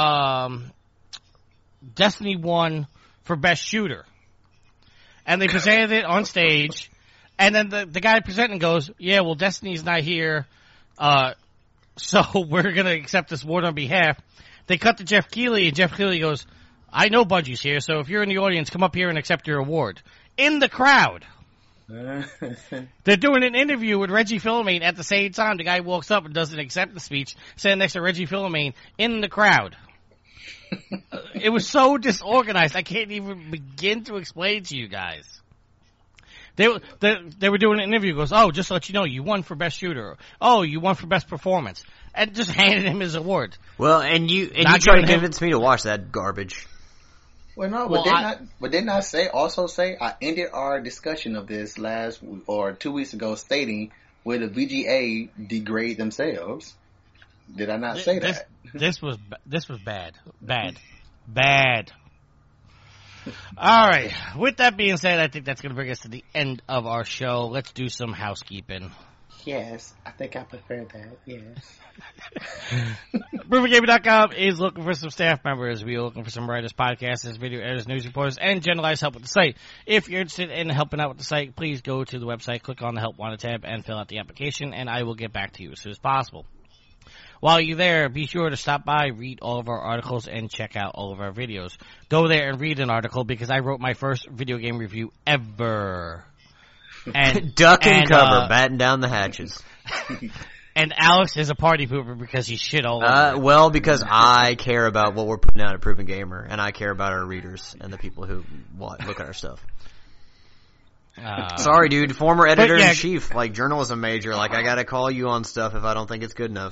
Destiny won for best shooter. And they presented it on stage, and then the guy presenting goes, yeah, well, Destiny's not here, so we're gonna accept this award on behalf. They cut to Jeff Keighley, and Jeff Keighley goes, I know Bungie's here, so if you're in the audience, come up here and accept your award. In the crowd. They're doing an interview with Reggie Fils-Aimé at the same time. The guy walks up and does an acceptance speech, standing next to Reggie Fils-Aimé in the crowd. It was so disorganized, I can't even begin to explain to you guys. They were doing an interview. Goes, oh, just to let you know, you won for best shooter. Oh, you won for best performance. and just handed him his award. Well, and you Not try to giving him- convince me to watch that garbage. Well, no, Well, but didn't I say I ended our discussion of this 2 weeks ago stating where the VGA degrade themselves? Did I not say that? This was bad. All right. With that being said, I think that's going to bring us to the end of our show. Let's do some housekeeping. Yes, I think I prefer that. Yes. ProvenGamer.com is looking for some staff members. We are looking for some writers, podcasters, video editors, news reporters, and generalized help with the site. If you're interested in helping out with the site, please go to the website, click on the Help Wanted tab, and fill out the application, and I will get back to you as soon as possible. While you're there, be sure to stop by, read all of our articles, and check out all of our videos. Go there and read an article because I wrote my first video game review ever. And Duck and cover, batten down the hatches. And Alex is a party pooper because he shit all over it. Well, because I care about what we're putting out at Proven Gamer, and I care about our readers and the people who look at our stuff. Sorry, dude. Former editor-in-chief, like journalism major. Like, I gotta call you on stuff if I don't think it's good enough.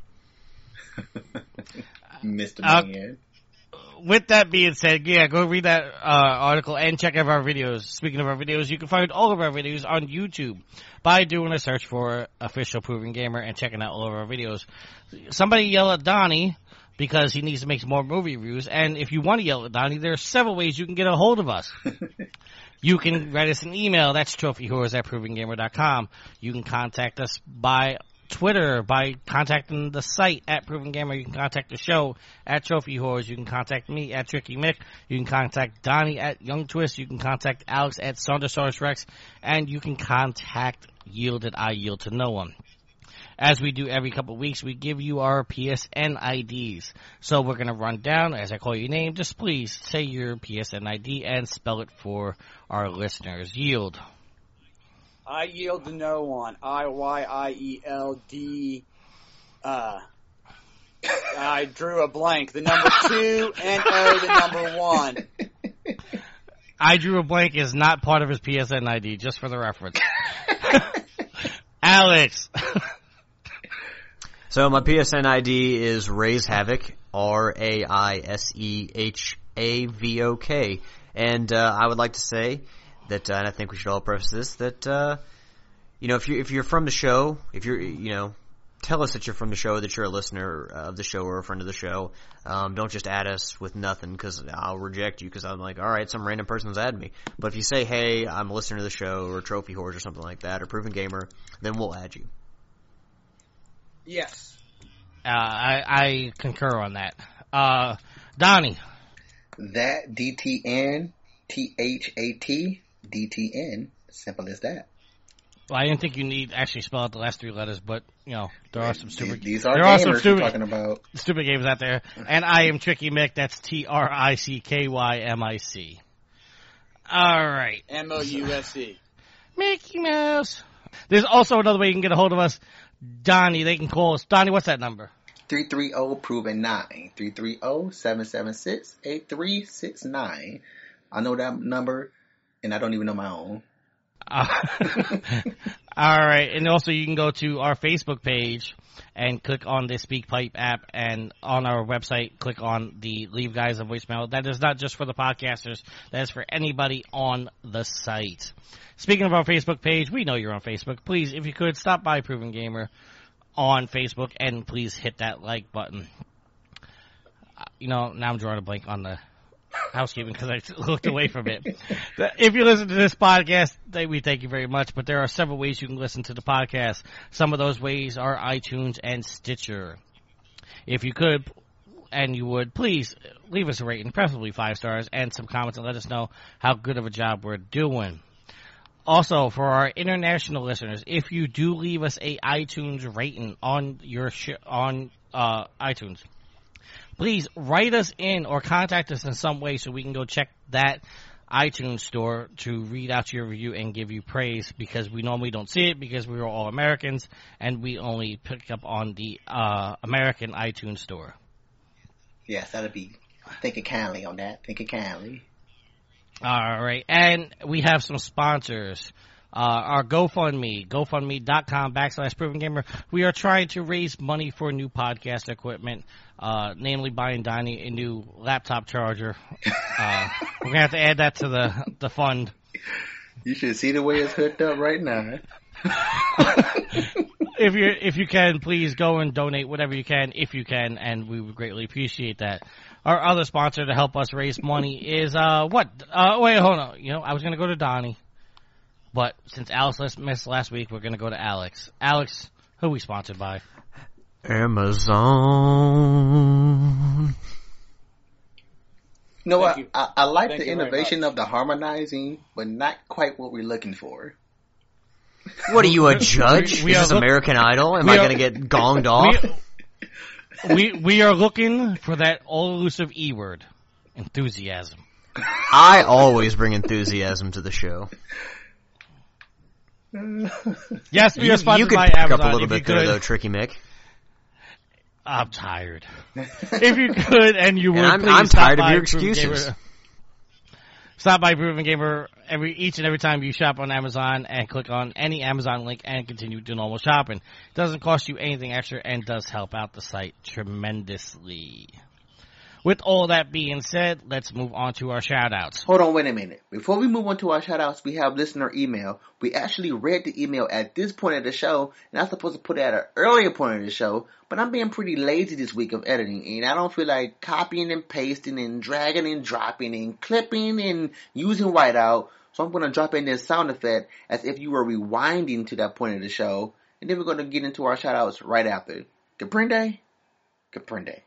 Mr. Man. With that being said, yeah, go read that article and check out our videos. Speaking of our videos, you can find all of our videos on YouTube by doing a search for Official Proven Gamer and checking out all of our videos. Somebody yell at Donnie because he needs to make some more movie reviews, and if you want to yell at Donnie, there are several ways you can get a hold of us. You can write us an email. That's trophyhorrors@provengamer.com. You can contact us by Twitter by contacting the site at Proven Gamer. You can contact the show at Trophy Horrors. You can contact me at Tricky Mick. You can contact Donnie at Young Twist. You can contact Alex at Saundersaurus Rex. And you can contact Yield at I Yield to No One. As we do every couple of weeks, we give you our PSN IDs. So we're going to run down, as I call your name, just please say your PSN ID and spell it for our listeners. Yield. I yield to no one. IYIELD. I drew a blank. The number 2 and O, the number 1. I drew a blank is not part of his PSN ID, just for the reference. Alex. So my PSN ID is Raise Havoc, RAISEHAVOK, and I would like to say that, and I think we should all preface this, that if you're from the show, if you're tell us that you're from the show, that you're a listener of the show or a friend of the show. Don't just add us with nothing because I'll reject you because I'm like, all right, some random person's added me. But if you say, hey, I'm a listener to the show or Trophy Horrors or something like that or Proven Gamer, then we'll add you. Yes. I concur on that. Donnie. That DTN THAT DTN. Simple as that. Well, I didn't think you need actually spell out the last 3 letters, but there are some stupid. These are gamers we're talking about. Stupid games out there. And I am Tricky Mick. That's TRICKYMIC. All right. MOUSE. Mickey Mouse. There's also another way you can get a hold of us. Donnie, they can call us. Donnie, what's that number? 330-PROVEN-9. 330-776-8369. I know that number, and I don't even know my own. All right. And also you can go to our Facebook page and click on the SpeakPipe app, and on our website, click on the Leave Guys a Voicemail. That is not just for the podcasters. That is for anybody on the site. Speaking of our Facebook page, we know you're on Facebook. Please, if you could, stop by Proven on Facebook and please hit that like button. Now I'm drawing a blank on the housekeeping because I looked away from it. If you listen to this podcast, we thank you very much, but there are several ways you can listen to the podcast. Some of those ways are iTunes and Stitcher. If you could, and you would, please leave us a rating, preferably 5 stars, and some comments and let us know how good of a job we're doing. Also, for our international listeners, if you do leave us a iTunes rating on your on iTunes, please write us in or contact us in some way so we can go check that iTunes store to read out your review and give you praise, because we normally don't see it because we are all Americans and we only pick up on the American iTunes store. Yes, that'll be thinking kindly on that. Thinking kindly. All right. And we have some sponsors. Our GoFundMe, GoFundMe.com/ProvenGamer. We are trying to raise money for new podcast equipment, namely buying Donnie a new laptop charger. We're gonna have to add that to the fund. You should see the way it's hooked up right now. If you can, please go and donate whatever you can, if you can, and we would greatly appreciate that. Our other sponsor to help us raise money is what? Wait, hold on. I was gonna go to Donnie, but since Alex missed last week, we're gonna go to Alex. Alex, who are we sponsored by? Amazon. You know what? you. I like Thank the you very innovation much. of the harmonizing, but not quite what we're looking for. What are you, a judge? We Is are this look- American Idol? Am we I are- going to get gonged off? We are looking for that all-elusive E word, enthusiasm. I always bring enthusiasm to the show. Yes, we are You sponsored could by pick Amazon. up a little if you bit there, could. though, Tricky Mick. I'm tired. If you could, and you would, And please I'm stop tired of by your Proven excuses. Gamer. Stop by Proven Gamer each and every time you shop on Amazon and click on any Amazon link and continue to normal shopping. It doesn't cost you anything extra and does help out the site tremendously. With all that being said, let's move on to our shout-outs. Hold on, wait a minute. Before we move on to our shout-outs, we have listener email. We actually read the email at this point of the show, and I'm supposed to put it at an earlier point of the show, but I'm being pretty lazy this week of editing, and I don't feel like copying and pasting and dragging and dropping and clipping and using whiteout, so I'm going to drop in this sound effect as if you were rewinding to that point of the show, and then we're going to get into our shout-outs right after. Comprende? Comprende.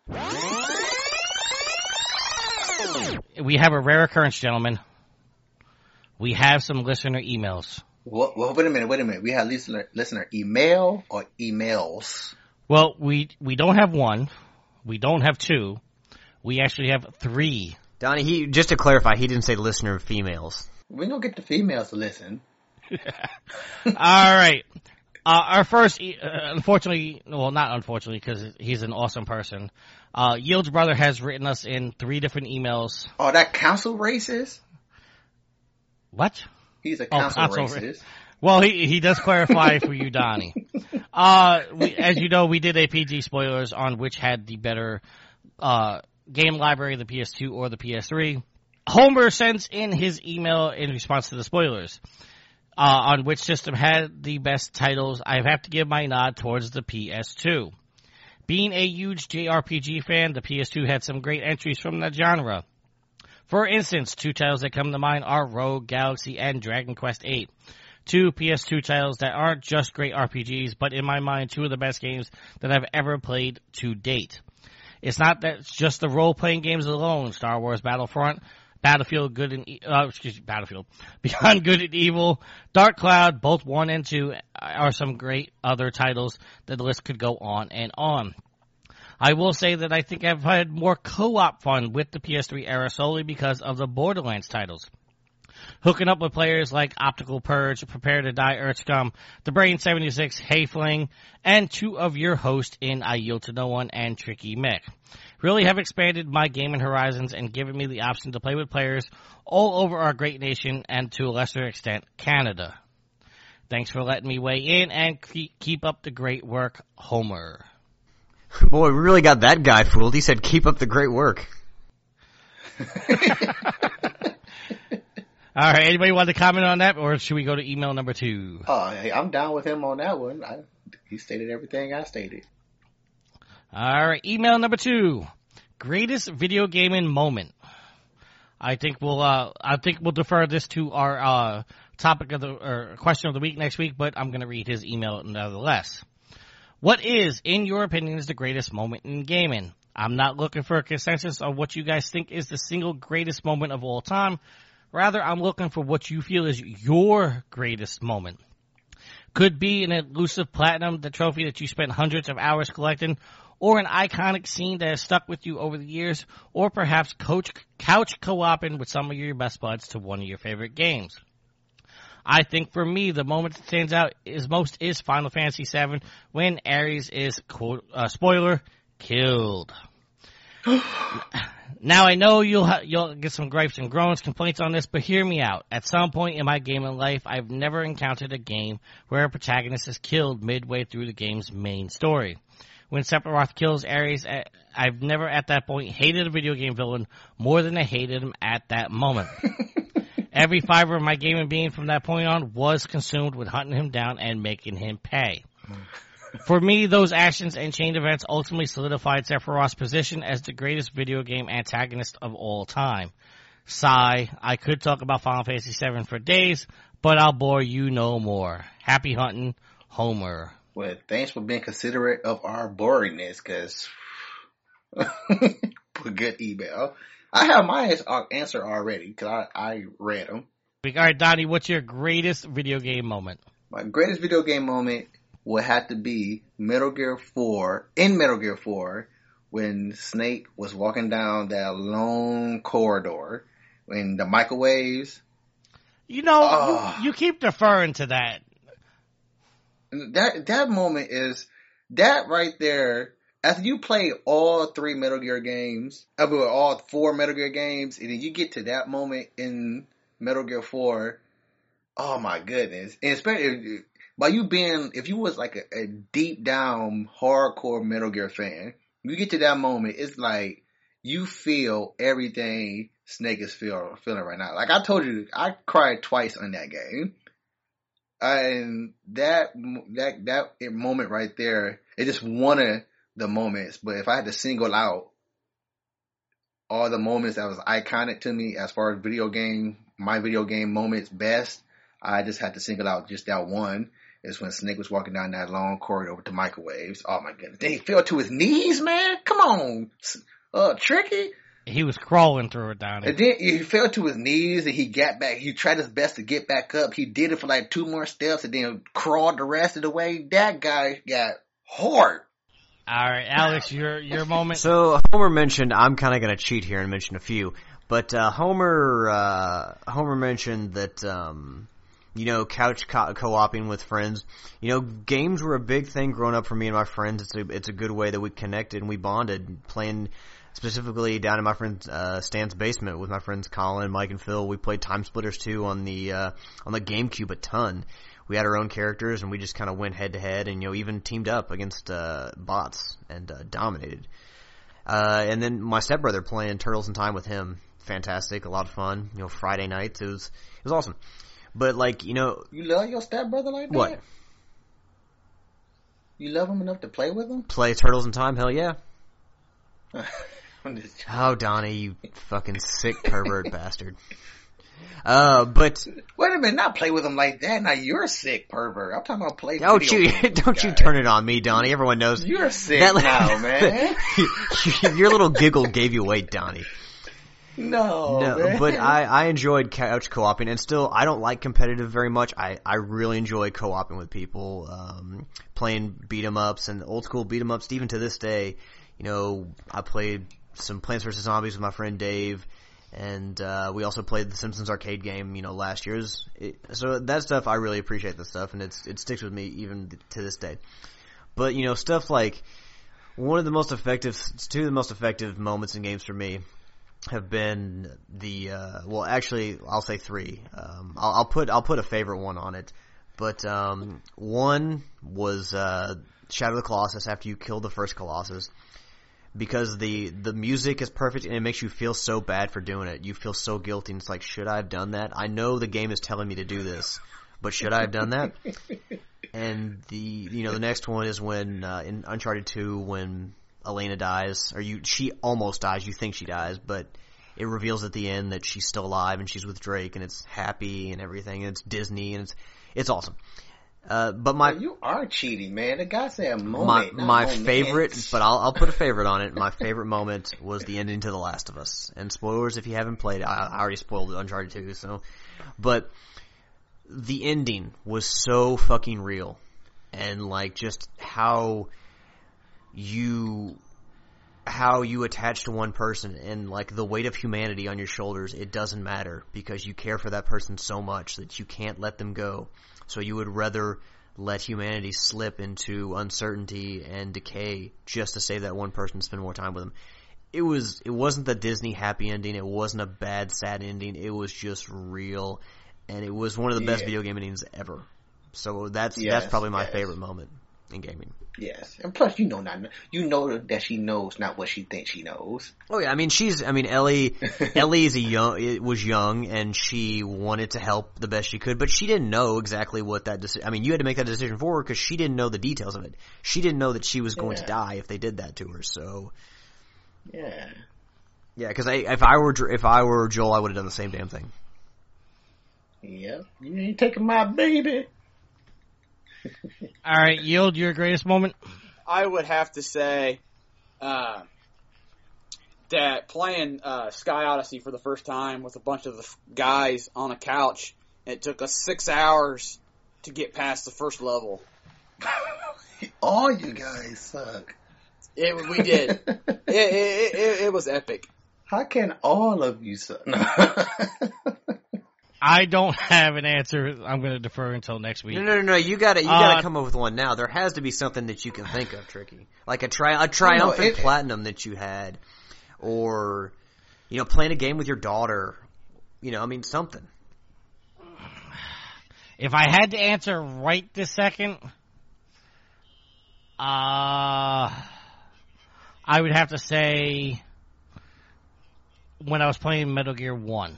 We have a rare occurrence, gentlemen. We have some listener emails. Well, wait a minute. We have listener email or emails? Well, we don't have one. We don't have two. We actually have three. Donnie, just to clarify, he didn't say listener females. We don't get the females to listen. All right. Our first, unfortunately, well, not unfortunately, because he's an awesome person. Yield's brother has written us in 3 different emails. Oh, that council racist? What? He's a council council racist. Well, he does clarify for you, Donnie. As you know, we did a PG spoilers on which had the better game library, the PS2 or the PS3. Homer sends in his email in response to the spoilers. On which system had the best titles. I have to give my nod towards the PS2. Being a huge JRPG fan, the PS2 had some great entries from that genre. For instance, 2 titles that come to mind are Rogue Galaxy and Dragon Quest VIII. 2 PS2 titles that aren't just great RPGs, but in my mind, 2 of the best games that I've ever played to date. It's not that it's just the role-playing games alone. Star Wars Battlefront, Battlefield Beyond Good and Evil, Dark Cloud, both 1 and 2 are some great other titles. The list could go on and on. I will say that I think I've had more co-op fun with the PS3 era solely because of the Borderlands titles. Hooking up with players like Optical Purge, Prepare to Die Earthscum, The Brain 76, Hayfling, and 2 of your hosts in I Yield to No One and Tricky Mick. Really have expanded my gaming horizons and given me the option to play with players all over our great nation and to a lesser extent, Canada. Thanks for letting me weigh in and keep up the great work, Homer. Boy, we really got that guy fooled. He said, keep up the great work. All right, anybody want to comment on that, or should we go to email number 2? Oh, hey, I'm down with him on that one. He stated everything I stated. All right, email number 2. Greatest video gaming moment. I think we'll defer this to our topic of or question of the week next week, but I'm going to read his email nonetheless. What is, in your opinion, is the greatest moment in gaming? I'm not looking for a consensus on what you guys think is the single greatest moment of all time. Rather, I'm looking for what you feel is your greatest moment. Could be an elusive platinum, the trophy that you spent hundreds of hours collecting, or an iconic scene that has stuck with you over the years, or perhaps couch co-oping with some of your best buds to one of your favorite games. I think for me, the moment that stands out is Final Fantasy VII when Ares is, quote, spoiler, killed. Now I know you'll get some gripes and groans, complaints on this, but hear me out. At some point in my gaming life, I've never encountered a game where a protagonist is killed midway through the game's main story. When Sephiroth kills Ares, I've never at that point hated a video game villain more than I hated him at that moment. Every fiber of my gaming being from that point on was consumed with hunting him down and making him pay. For me, those actions and chain events ultimately solidified Sephiroth's position as the greatest video game antagonist of all time. Sigh, I could talk about Final Fantasy VII for days, but I'll bore you no more. Happy hunting, Homer. Well, thanks for being considerate of our boringness, because good email. I have my answer already, because I read them. All right, Donnie, what's your greatest video game moment? My greatest video game moment would have to be Metal Gear 4, when Snake was walking down that long corridor in the microwaves. You know, you keep deferring to that. That moment is, that right there, after you play all 3 Metal Gear games, all 4 Metal Gear games, and then you get to that moment in Metal Gear 4, oh my goodness. And especially by you being, if you was like a deep down hardcore Metal Gear fan, you get to that moment, it's like you feel everything Snake is feeling right now. Like I told you, I cried twice on that game. And that moment right there, it's just one of the moments. But if I had to single out all the moments that was iconic to me as far as my video game moments best, I just had to single out just that one. Is when Snake was walking down that long corridor with the microwaves. Oh my goodness. Then he fell to his knees, man. Come on. Tricky. He was crawling through it, Donnie. And then he fell to his knees and he got back. He tried his best to get back up. He did it for like 2 more steps and then crawled the rest of the way. That guy got hard. All right, Alex, your moment. So Homer mentioned, I'm kind of going to cheat here and mention a few, but Homer mentioned that couch co-oping with friends. Games were a big thing growing up for me and my friends. It's a good way that we connected and we bonded, playing specifically down in my friend Stan's basement with my friends Colin, Mike, and Phil. We played Time Splitters 2 on the GameCube a ton. We had our own characters and we just kind of went head to head and even teamed up against bots and dominated. And then my stepbrother playing Turtles in Time with him, fantastic, a lot of fun. Friday nights, it was awesome. But you love your stepbrother like that? What? You love him enough to play with him? Play Turtles in Time? Hell yeah. Oh, Donnie, you fucking sick pervert bastard. But wait a minute, not play with him like that. Now you're a sick pervert. I'm talking about play. Don't you turn it on me, Donnie. Everyone knows you're sick now, man. Your little giggle gave you away, Donnie. No, man. But I enjoyed couch co-oping, and still I don't like competitive very much. I really enjoy co-oping with people, playing beat 'em ups and old school beat 'em ups. Even to this day, I played some Plants vs Zombies with my friend Dave, and we also played the Simpsons arcade game, last year's. So that stuff, I really appreciate this stuff, and it sticks with me even to this day. But stuff like two of the most effective moments in games for me have been I'll say 3. I'll put a favorite one on it, but one was Shadow of the Colossus after you kill the first Colossus, because the music is perfect and it makes you feel so bad for doing it. You feel so guilty and it's like, should I have done that? I know the game is telling me to do this, but should I have done that? And the next one is when in Uncharted 2 when Elena dies, she almost dies. You think she dies, but it reveals at the end that she's still alive and she's with Drake and it's happy and everything and it's Disney and it's awesome. But you are cheating, man. The guy said moment. My favorite, but I'll put a favorite on it. My favorite moment was the ending to The Last of Us. And spoilers if you haven't played it. I already spoiled Uncharted 2, so. But the ending was so fucking real. And just how you attach to one person and the weight of humanity on your shoulders, it doesn't matter because you care for that person so much that you can't let them go. So you would rather let humanity slip into uncertainty and decay just to save that one person and spend more time with them. it wasn't the Disney happy ending. It wasn't a bad, sad ending. It was just real, and it was one of the best video game endings ever. So that's probably my favorite moment in gaming. Yes, and plus you know that she knows not what she thinks she knows. Oh yeah, Ellie was young and she wanted to help the best she could, but she didn't know exactly what that decision. I mean, you had to make that decision for her because she didn't know the details of it. She didn't know that she was going to die if they did that to her. So yeah, because if I were Joel, I would have done the same damn thing. Yep, you ain't taking my baby. All right, Yield, your greatest moment? I would have to say that playing Sky Odyssey for the first time with a bunch of the guys on a couch, it took us 6 hours to get past the first level. All you guys suck. We did. It was epic. How can all of you suck? I don't have an answer. I'm going to defer until next week. No. You gotta come up with one now. There has to be something that you can think of, Tricky. Like a triumphant platinum that you had. Or, playing a game with your daughter. Something. If I had to answer right this second, I would have to say when I was playing Metal Gear 1.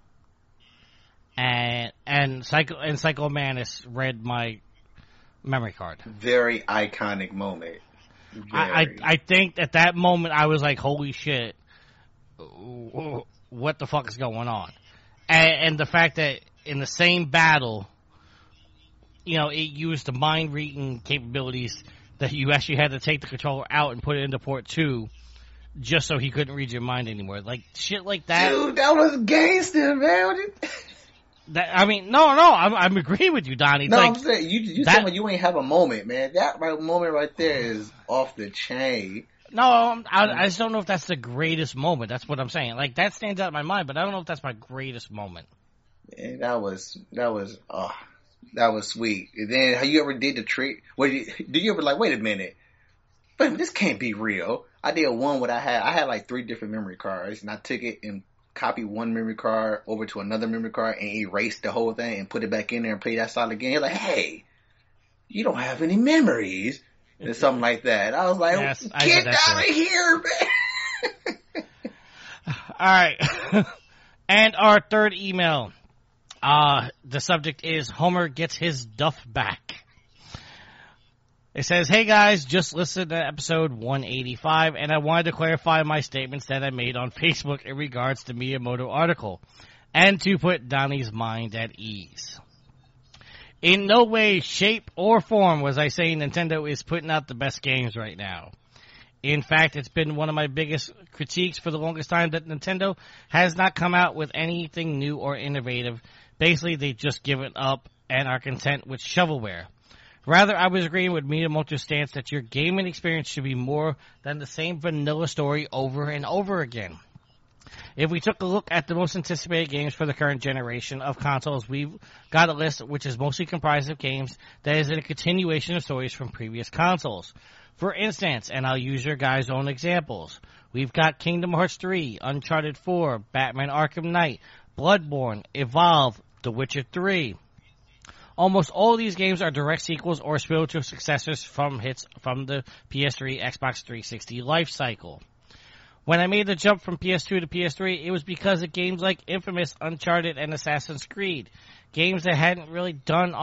And Psycho Mantis read my memory card. Very iconic moment. I think at that moment I was like, holy shit, what the fuck is going on? And the fact that in the same battle, it used the mind reading capabilities that you actually had to take the controller out and put it into port 2 just so he couldn't read your mind anymore. Like shit like that. Dude, that was gangster, man. I'm agreeing with you, Donnie. No, I'm saying you saying you ain't have a moment, man. That moment right there is off the chain. No, I just don't know if that's the greatest moment. That's what I'm saying. Like that stands out in my mind, but I don't know if that's my greatest moment. Man, that was sweet. And then how you ever did the trick? Do you ever wait a minute? But this can't be real. I did one where I had like 3 different memory cards, and I took it and copy one memory card over to another memory card and erase the whole thing and put it back in there and play that solid again. You're like, hey, you don't have any memories. And something like that. I was like, yes, get out of here, man. All right. And our third email. The subject is Homer gets his duff back. It says, hey guys, just listened to episode 185 and I wanted to clarify my statements that I made on Facebook in regards to Miyamoto article and to put Donnie's mind at ease. In no way, shape, or form was I saying Nintendo is putting out the best games right now. In fact, it's been one of my biggest critiques for the longest time that Nintendo has not come out with anything new or innovative. Basically, they've just given up and are content with shovelware. Rather, I was agreeing with Miyamoto's stance that your gaming experience should be more than the same vanilla story over and over again. If we took a look at the most anticipated games for the current generation of consoles, we've got a list which is mostly comprised of games that is a continuation of stories from previous consoles. For instance, and I'll use your guys' own examples, we've got Kingdom Hearts 3, Uncharted 4, Batman Arkham Knight, Bloodborne, Evolve, The Witcher 3. Almost all of these games are direct sequels or spiritual successors from hits from the PS3, Xbox 360 life cycle. When I made the jump from PS2 to PS3, it was because of games like Infamous, Uncharted, and Assassin's Creed. Games that hadn't really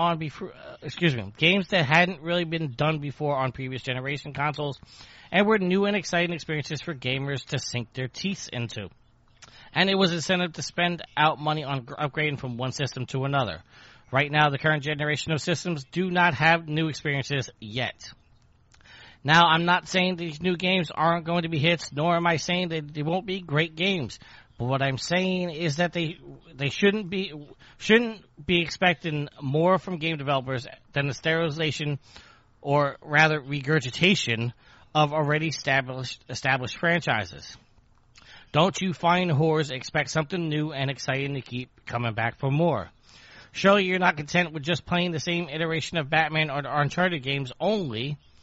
been done before on previous generation consoles, and were new and exciting experiences for gamers to sink their teeth into. And it was incentive to spend out money on upgrading from one system to another. Right now, the current generation of systems do not have new experiences yet. Now, I'm not saying these new games aren't going to be hits, nor am I saying that they won't be great games. But what I'm saying is that they shouldn't be expecting more from game developers than the sterilization, or rather regurgitation, of already established franchises. Don't you fine whores expect something new and exciting to keep coming back for more? Surely you're not content with just playing the same iteration of Batman or the Uncharted games only, ?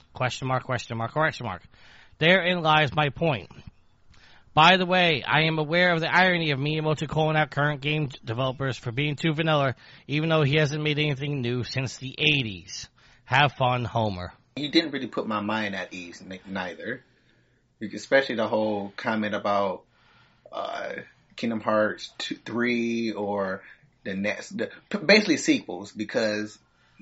Therein lies my point. By the way, I am aware of the irony of Miyamoto calling out current game developers for being too vanilla, even though he hasn't made anything new since the 80s. Have fun, Homer. You didn't really put my mind at ease, neither. Especially the whole comment about Kingdom Hearts 3 or the next, basically sequels, because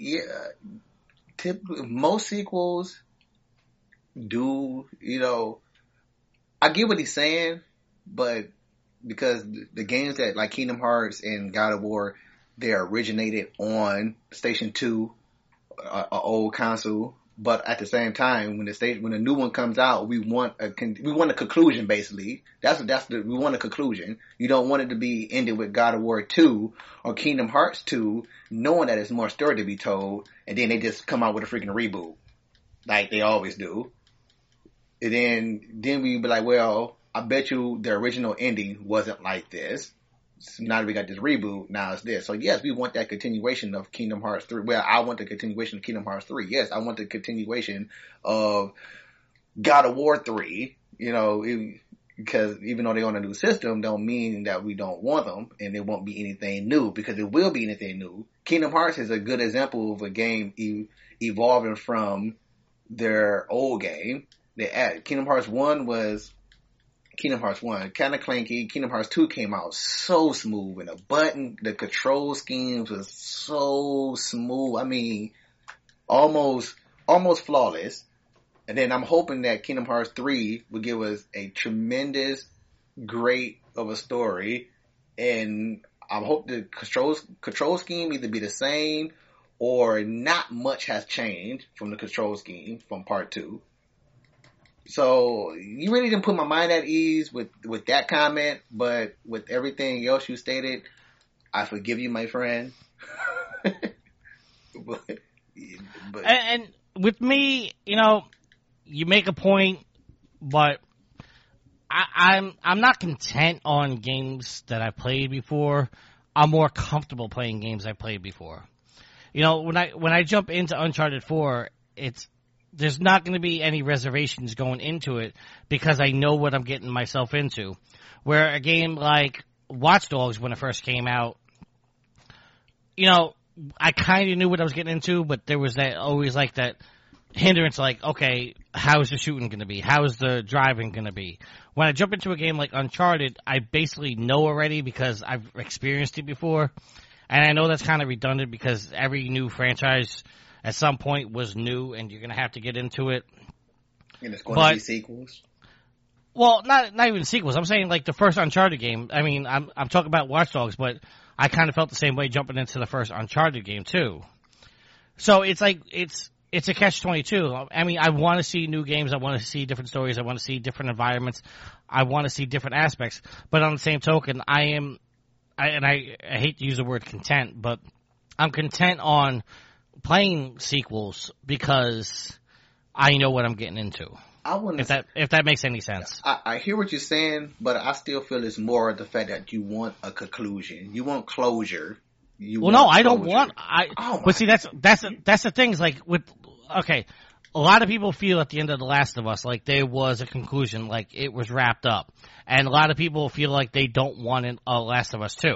most sequels do, I get what he's saying, but because the games that like Kingdom Hearts and God of War, they originated on Station 2, an old console. But at the same time, when the new one comes out, we want a conclusion. Basically, we want a conclusion. You don't want it to be ended with God of War 2 or Kingdom Hearts 2, knowing that there's more story to be told, and then they just come out with a freaking reboot, like they always do. And then we be like, well, I bet you the original ending wasn't like this. So now that we got this reboot, now it's this. So yes, we want that continuation of Kingdom Hearts 3. Well, I want the continuation of Kingdom Hearts 3. Yes, I want the continuation of God of War 3. Because even though they're on a new system, don't mean that we don't want them, and there won't be anything new, because it will be anything new. Kingdom Hearts is a good example of a game evolving from their old game. Kingdom Hearts 1 was Kingdom Hearts 1, kind of clanky. Kingdom Hearts 2 came out so smooth, and the control schemes was so smooth. I mean, almost flawless. And then I'm hoping that Kingdom Hearts 3 will give us a tremendous, great of a story, and I hope the control scheme either be the same or not much has changed from the control scheme from Part 2. So you really didn't put my mind at ease with that comment, but with everything else you stated, I forgive you, my friend. but and with me, you make a point, but I'm not content on games that I've played before. I'm more comfortable playing games I've played before. When I jump into Uncharted 4, there's not going to be any reservations going into it because I know what I'm getting myself into. Where a game like Watch Dogs, when it first came out, I kind of knew what I was getting into, but there was always that hindrance, okay, how is the shooting going to be? How is the driving going to be? When I jump into a game like Uncharted, I basically know already because I've experienced it before. And I know that's kind of redundant because every new franchise at some point was new, and you're going to have to get into it. And it's going to be sequels? Well, not even sequels. I'm saying the first Uncharted game. I mean, I'm talking about Watch Dogs, but I kind of felt the same way jumping into the first Uncharted game too. So it's it's a catch-22. I mean, I want to see new games. I want to see different stories. I want to see different environments. I want to see different aspects. But on the same token, I hate to use the word content, but I'm content on playing sequels because I know what I'm getting into. If that makes any sense. I hear what you're saying, but I still feel it's more the fact that you want a conclusion. You want closure. I don't want. But see, that's the thing. Is a lot of people feel at the end of The Last of Us there was a conclusion, it was wrapped up, and a lot of people feel like they don't want a Last of Us 2.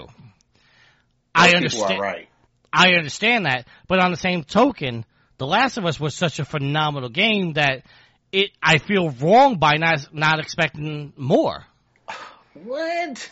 I understand. People are right. I understand that, but on the same token, The Last of Us was such a phenomenal game that I feel wrong by not expecting more. What?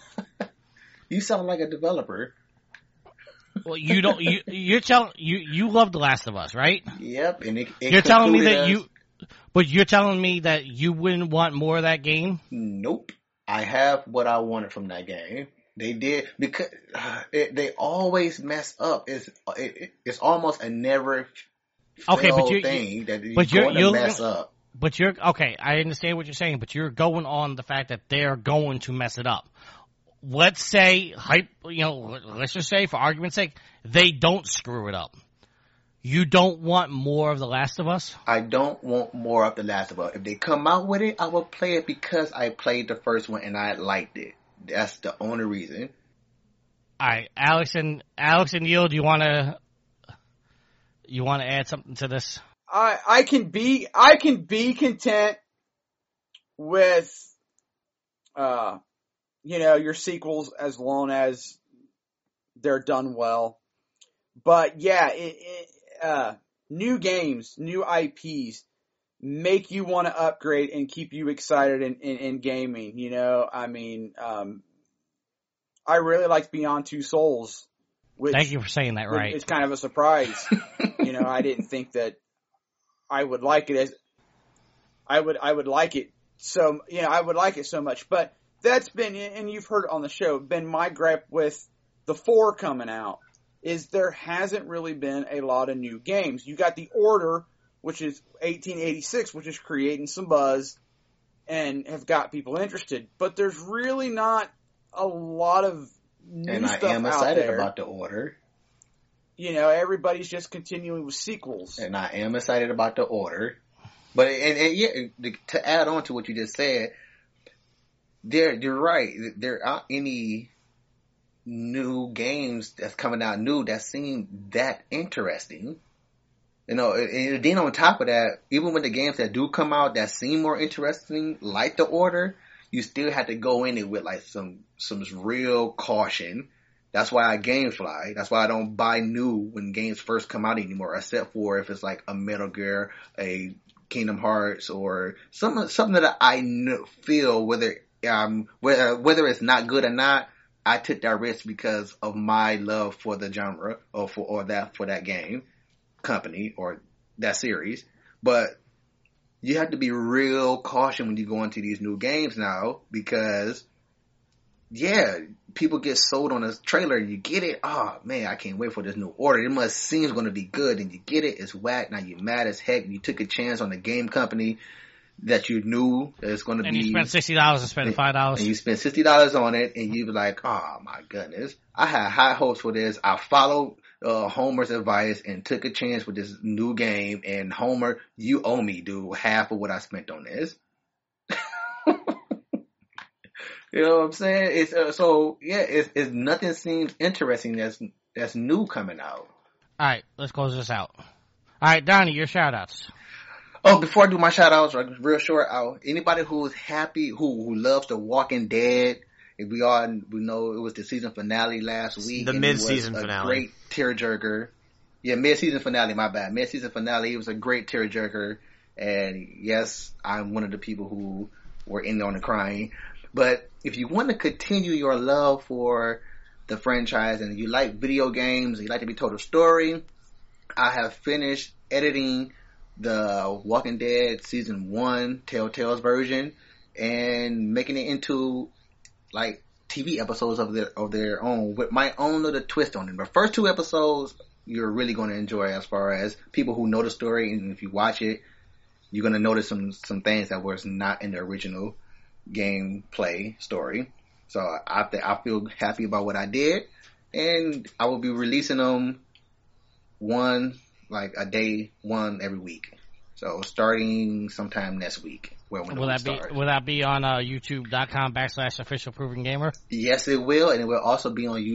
You sound like a developer. Well, you don't. You love The Last of Us, right? Yep, and you're telling me that but you're telling me that you wouldn't want more of that game? Nope. I have what I wanted from that game. They did because they always mess up. It's almost a never fail thing that you're going to mess up. But okay. I understand what you're saying, but you're going on the fact that they're going to mess it up. Let's say let's just say for argument's sake, they don't screw it up. You don't want more of The Last of Us? I don't want more of The Last of Us. If they come out with it, I will play it because I played the first one and I liked it. That's the only reason. All right, Alex and Neil, do you want to add something to this? I can be content with your sequels as long as they're done well. But yeah, new games, new IPs make you want to upgrade and keep you excited in gaming. I really liked Beyond Two Souls. Which Thank you for saying that right. It's kind of a surprise. I didn't think that I would like it I would like it so much. But that's been, and you've heard it on the show, been my gripe with the 4 coming out, is there hasn't really been a lot of new games. You got The Order, which is 1886, which is creating some buzz and have got people interested. But there's really not a lot of new stuff out there. And I am excited about The Order. Everybody's just continuing with sequels. And I am excited about The Order. But, to add on to what you just said, you're right. There aren't any new games that's coming out new that seem that interesting. And then on top of that, even with the games that do come out that seem more interesting, like The Order, you still have to go in it with like some real caution. That's why I GameFly. That's why I don't buy new when games first come out anymore, except for if it's like a Metal Gear, a Kingdom Hearts, or something that I feel whether it's not good or not, I took that risk because of my love for the genre or for that game company or that series. But you have to be real cautious when you go into these new games now, because people get sold on a trailer, you get it, oh man, I can't wait for this new Order. It must seem going to be good, and you get it, it's whack. Now you're mad as heck. You took a chance on the game company that you knew that it's going to be. And you spent $60 and spent $5. And you spent $60 on it, and you be like, oh my goodness. I had high hopes for this. I followed Homer's advice and took a chance with this new game, and Homer, you owe me, dude, half of what I spent on this. You know what I'm saying? It's nothing seems interesting that's new coming out. Alright, let's close this out. Alright, Donnie, your shout outs. Oh, before I do my shout outs, real short, anybody who's happy, who loves The Walking Dead, we know it was the season finale last week. The mid-season finale. Great tearjerker. Yeah, mid-season finale, my bad. Mid-season finale, it was a great tearjerker. And yes, I'm one of the people who were in there on the crying. But if you want to continue your love for the franchise and you like video games, and you like to be told a story, I have finished editing the Walking Dead Season 1 Telltale's version and making it into like TV episodes of their own with my own little twist on it. The first 2 episodes you're really going to enjoy as far as people who know the story, and if you watch it, you're going to notice some things that was not in the original gameplay story. So I feel happy about what I did, and I will be releasing them a day every week. So starting sometime next week. Will that be on youtube.com/officialprovengamer? Yes, it will, and it will also be on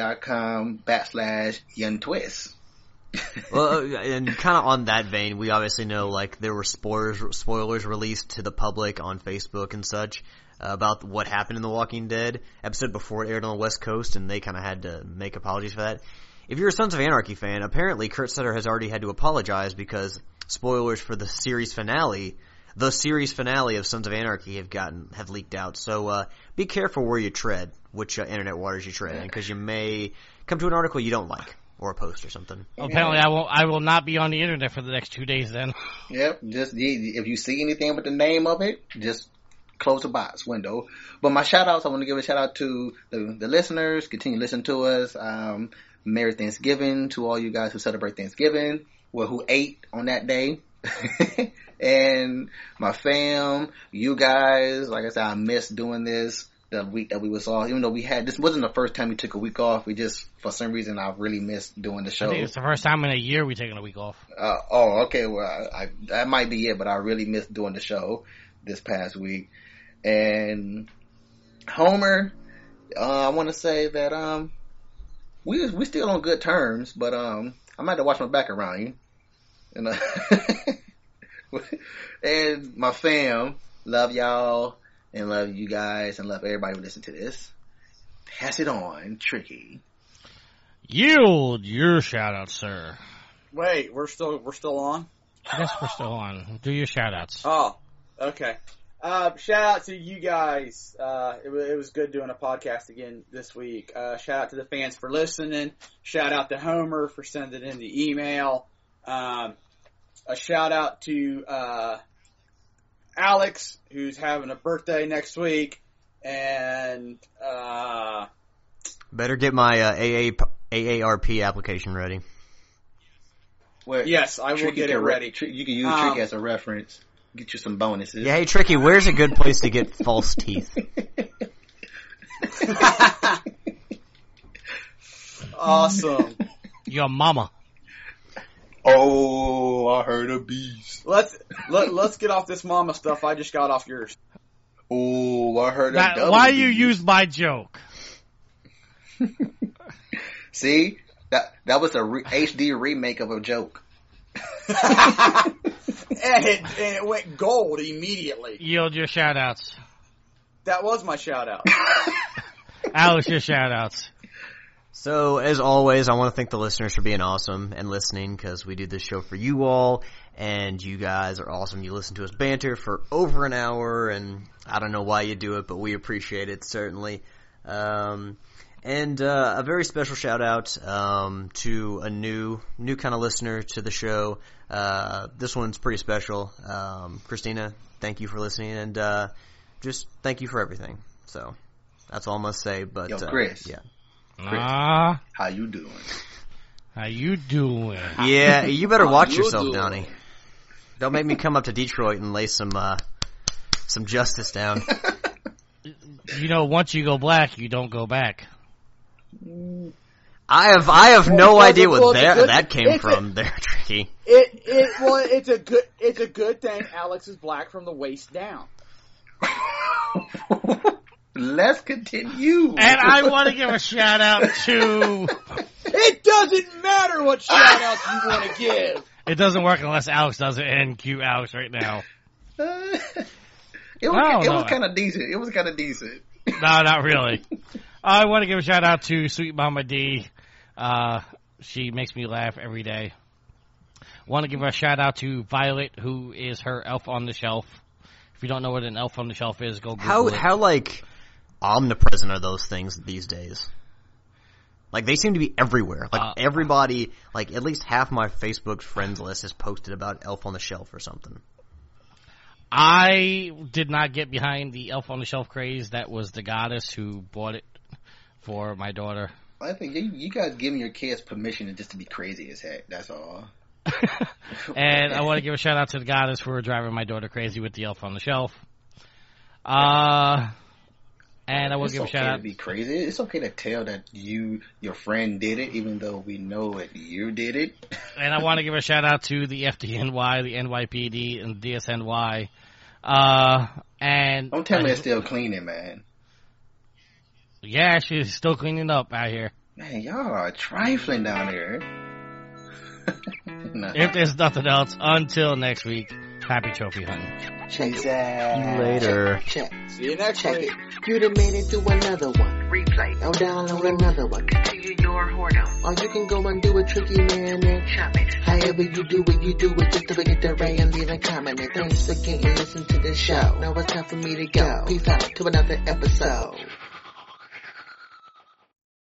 youtube.com/YunTwist. Well, and kind of on that vein, we obviously know like there were spoilers released to the public on Facebook and such about what happened in The Walking Dead episode before it aired on the West Coast, and they kind of had to make apologies for that. If you're a Sons of Anarchy fan, apparently Kurt Sutter has already had to apologize because spoilers for the series finale of Sons of Anarchy have leaked out. So be careful where you tread, which internet waters you tread in, because you may come to an article you don't like. Or a post or something. Apparently, I will not be on the internet for the next 2 days. Then. Yep. Just if you see anything with the name of it, just close the box window. But my shout outs, I want to give a shout out to the listeners. Continue listening to us. Merry Thanksgiving to all you guys who celebrate Thanksgiving. Well, who ate on that day. And my fam, you guys. Like I said, I miss doing this. The week that we was off, even though this wasn't the first time we took a week off. We just, for some reason, I really missed doing the show. I think it's the first time in a year we've taken a week off. Okay. Well, that might be it, but I really missed doing the show this past week. And Homer, I want to say that we still on good terms, but I might have to watch my back around you. And my fam, love y'all. and love you guys and love everybody who listen to this. Pass it on, Tricky. Yield your shout out, sir. Wait, we're still on? Yes, we're still on. Do your shout outs. Oh, okay. Shout out to you guys. It was good doing a podcast again this week. Shout out to the fans for listening. Shout out to Homer for sending in the email. A shout out to Alex, who's having a birthday next week. And better get my AARP application ready. Well, yes, I will get it ready. You can use Tricky as a reference. Get you some bonuses. Yeah, hey, Tricky, where's a good place to get false teeth? Awesome. Your mama. Oh, I heard a beast. Let's get off this mama stuff. I just got off yours. Oh, I heard a double Why beast. you use my joke? See? That was a HD remake of a joke. and it went gold immediately. Yield your shout outs. That was my shout out. Alex, your shout outs. So, as always, I want to thank the listeners for being awesome and listening, because we do this show for you all, and you guys are awesome. You listen to us banter for over an hour, and I don't know why you do it, but we appreciate it, certainly. And a very special shout out to a new kind of listener to the show. This one's pretty special. Christina, thank you for listening, and just thank you for everything. So that's all I'm gonna say. But Yo, Chris. yeah. How you doing? How you doing? Yeah, you better watch you yourself, doing? Donnie. Don't make me come up to Detroit and lay some justice down. You know, once you go black, you don't go back. I have no idea well, where that came from. There, Tricky. It's a good thing Alex is black from the waist down. Let's continue. And I want to give a shout out to... It doesn't matter what shout outs you want to give. It doesn't work unless Alex does it, and cue Alex right now. It was kind of decent. It was kind of decent. No, not really. I want to give a shout out to Sweet Mama D. She makes me laugh every day. Want to give a shout out to Violet, who is her elf on the shelf. If you don't know what an elf on the shelf is, go Google it. How like omnipresent are those things these days? Like, they seem to be everywhere. Like, everybody, like, at least half my Facebook friends list is posted about Elf on the Shelf or something. I did not get behind the Elf on the Shelf craze. That was the goddess who bought it for my daughter. I think you guys giving your kids permission to be crazy as heck. That's all. And I want to give a shout out to the goddess for driving my daughter crazy with the Elf on the Shelf. And I will give a shout out. To be crazy. It's okay to tell that your friend did it, even though we know that you did it. And I want to give a shout out to the FDNY, the NYPD, and DSNY. And don't tell me they're still cleaning, man. Yeah, she's still cleaning up out here. Man, y'all are trifling down there. If there's nothing else, until next week, happy trophy hunting. Check it. Later. Check. See you next Check week. it. You done made it to another one. Replay. Or download another one. Continue your whoredom. Or you can go and do a Tricky Man and chop it. However you do it, just to forget the ray and leave a comment. And thanks again and listen to the show. Now it's time for me to go. Peace out to another episode.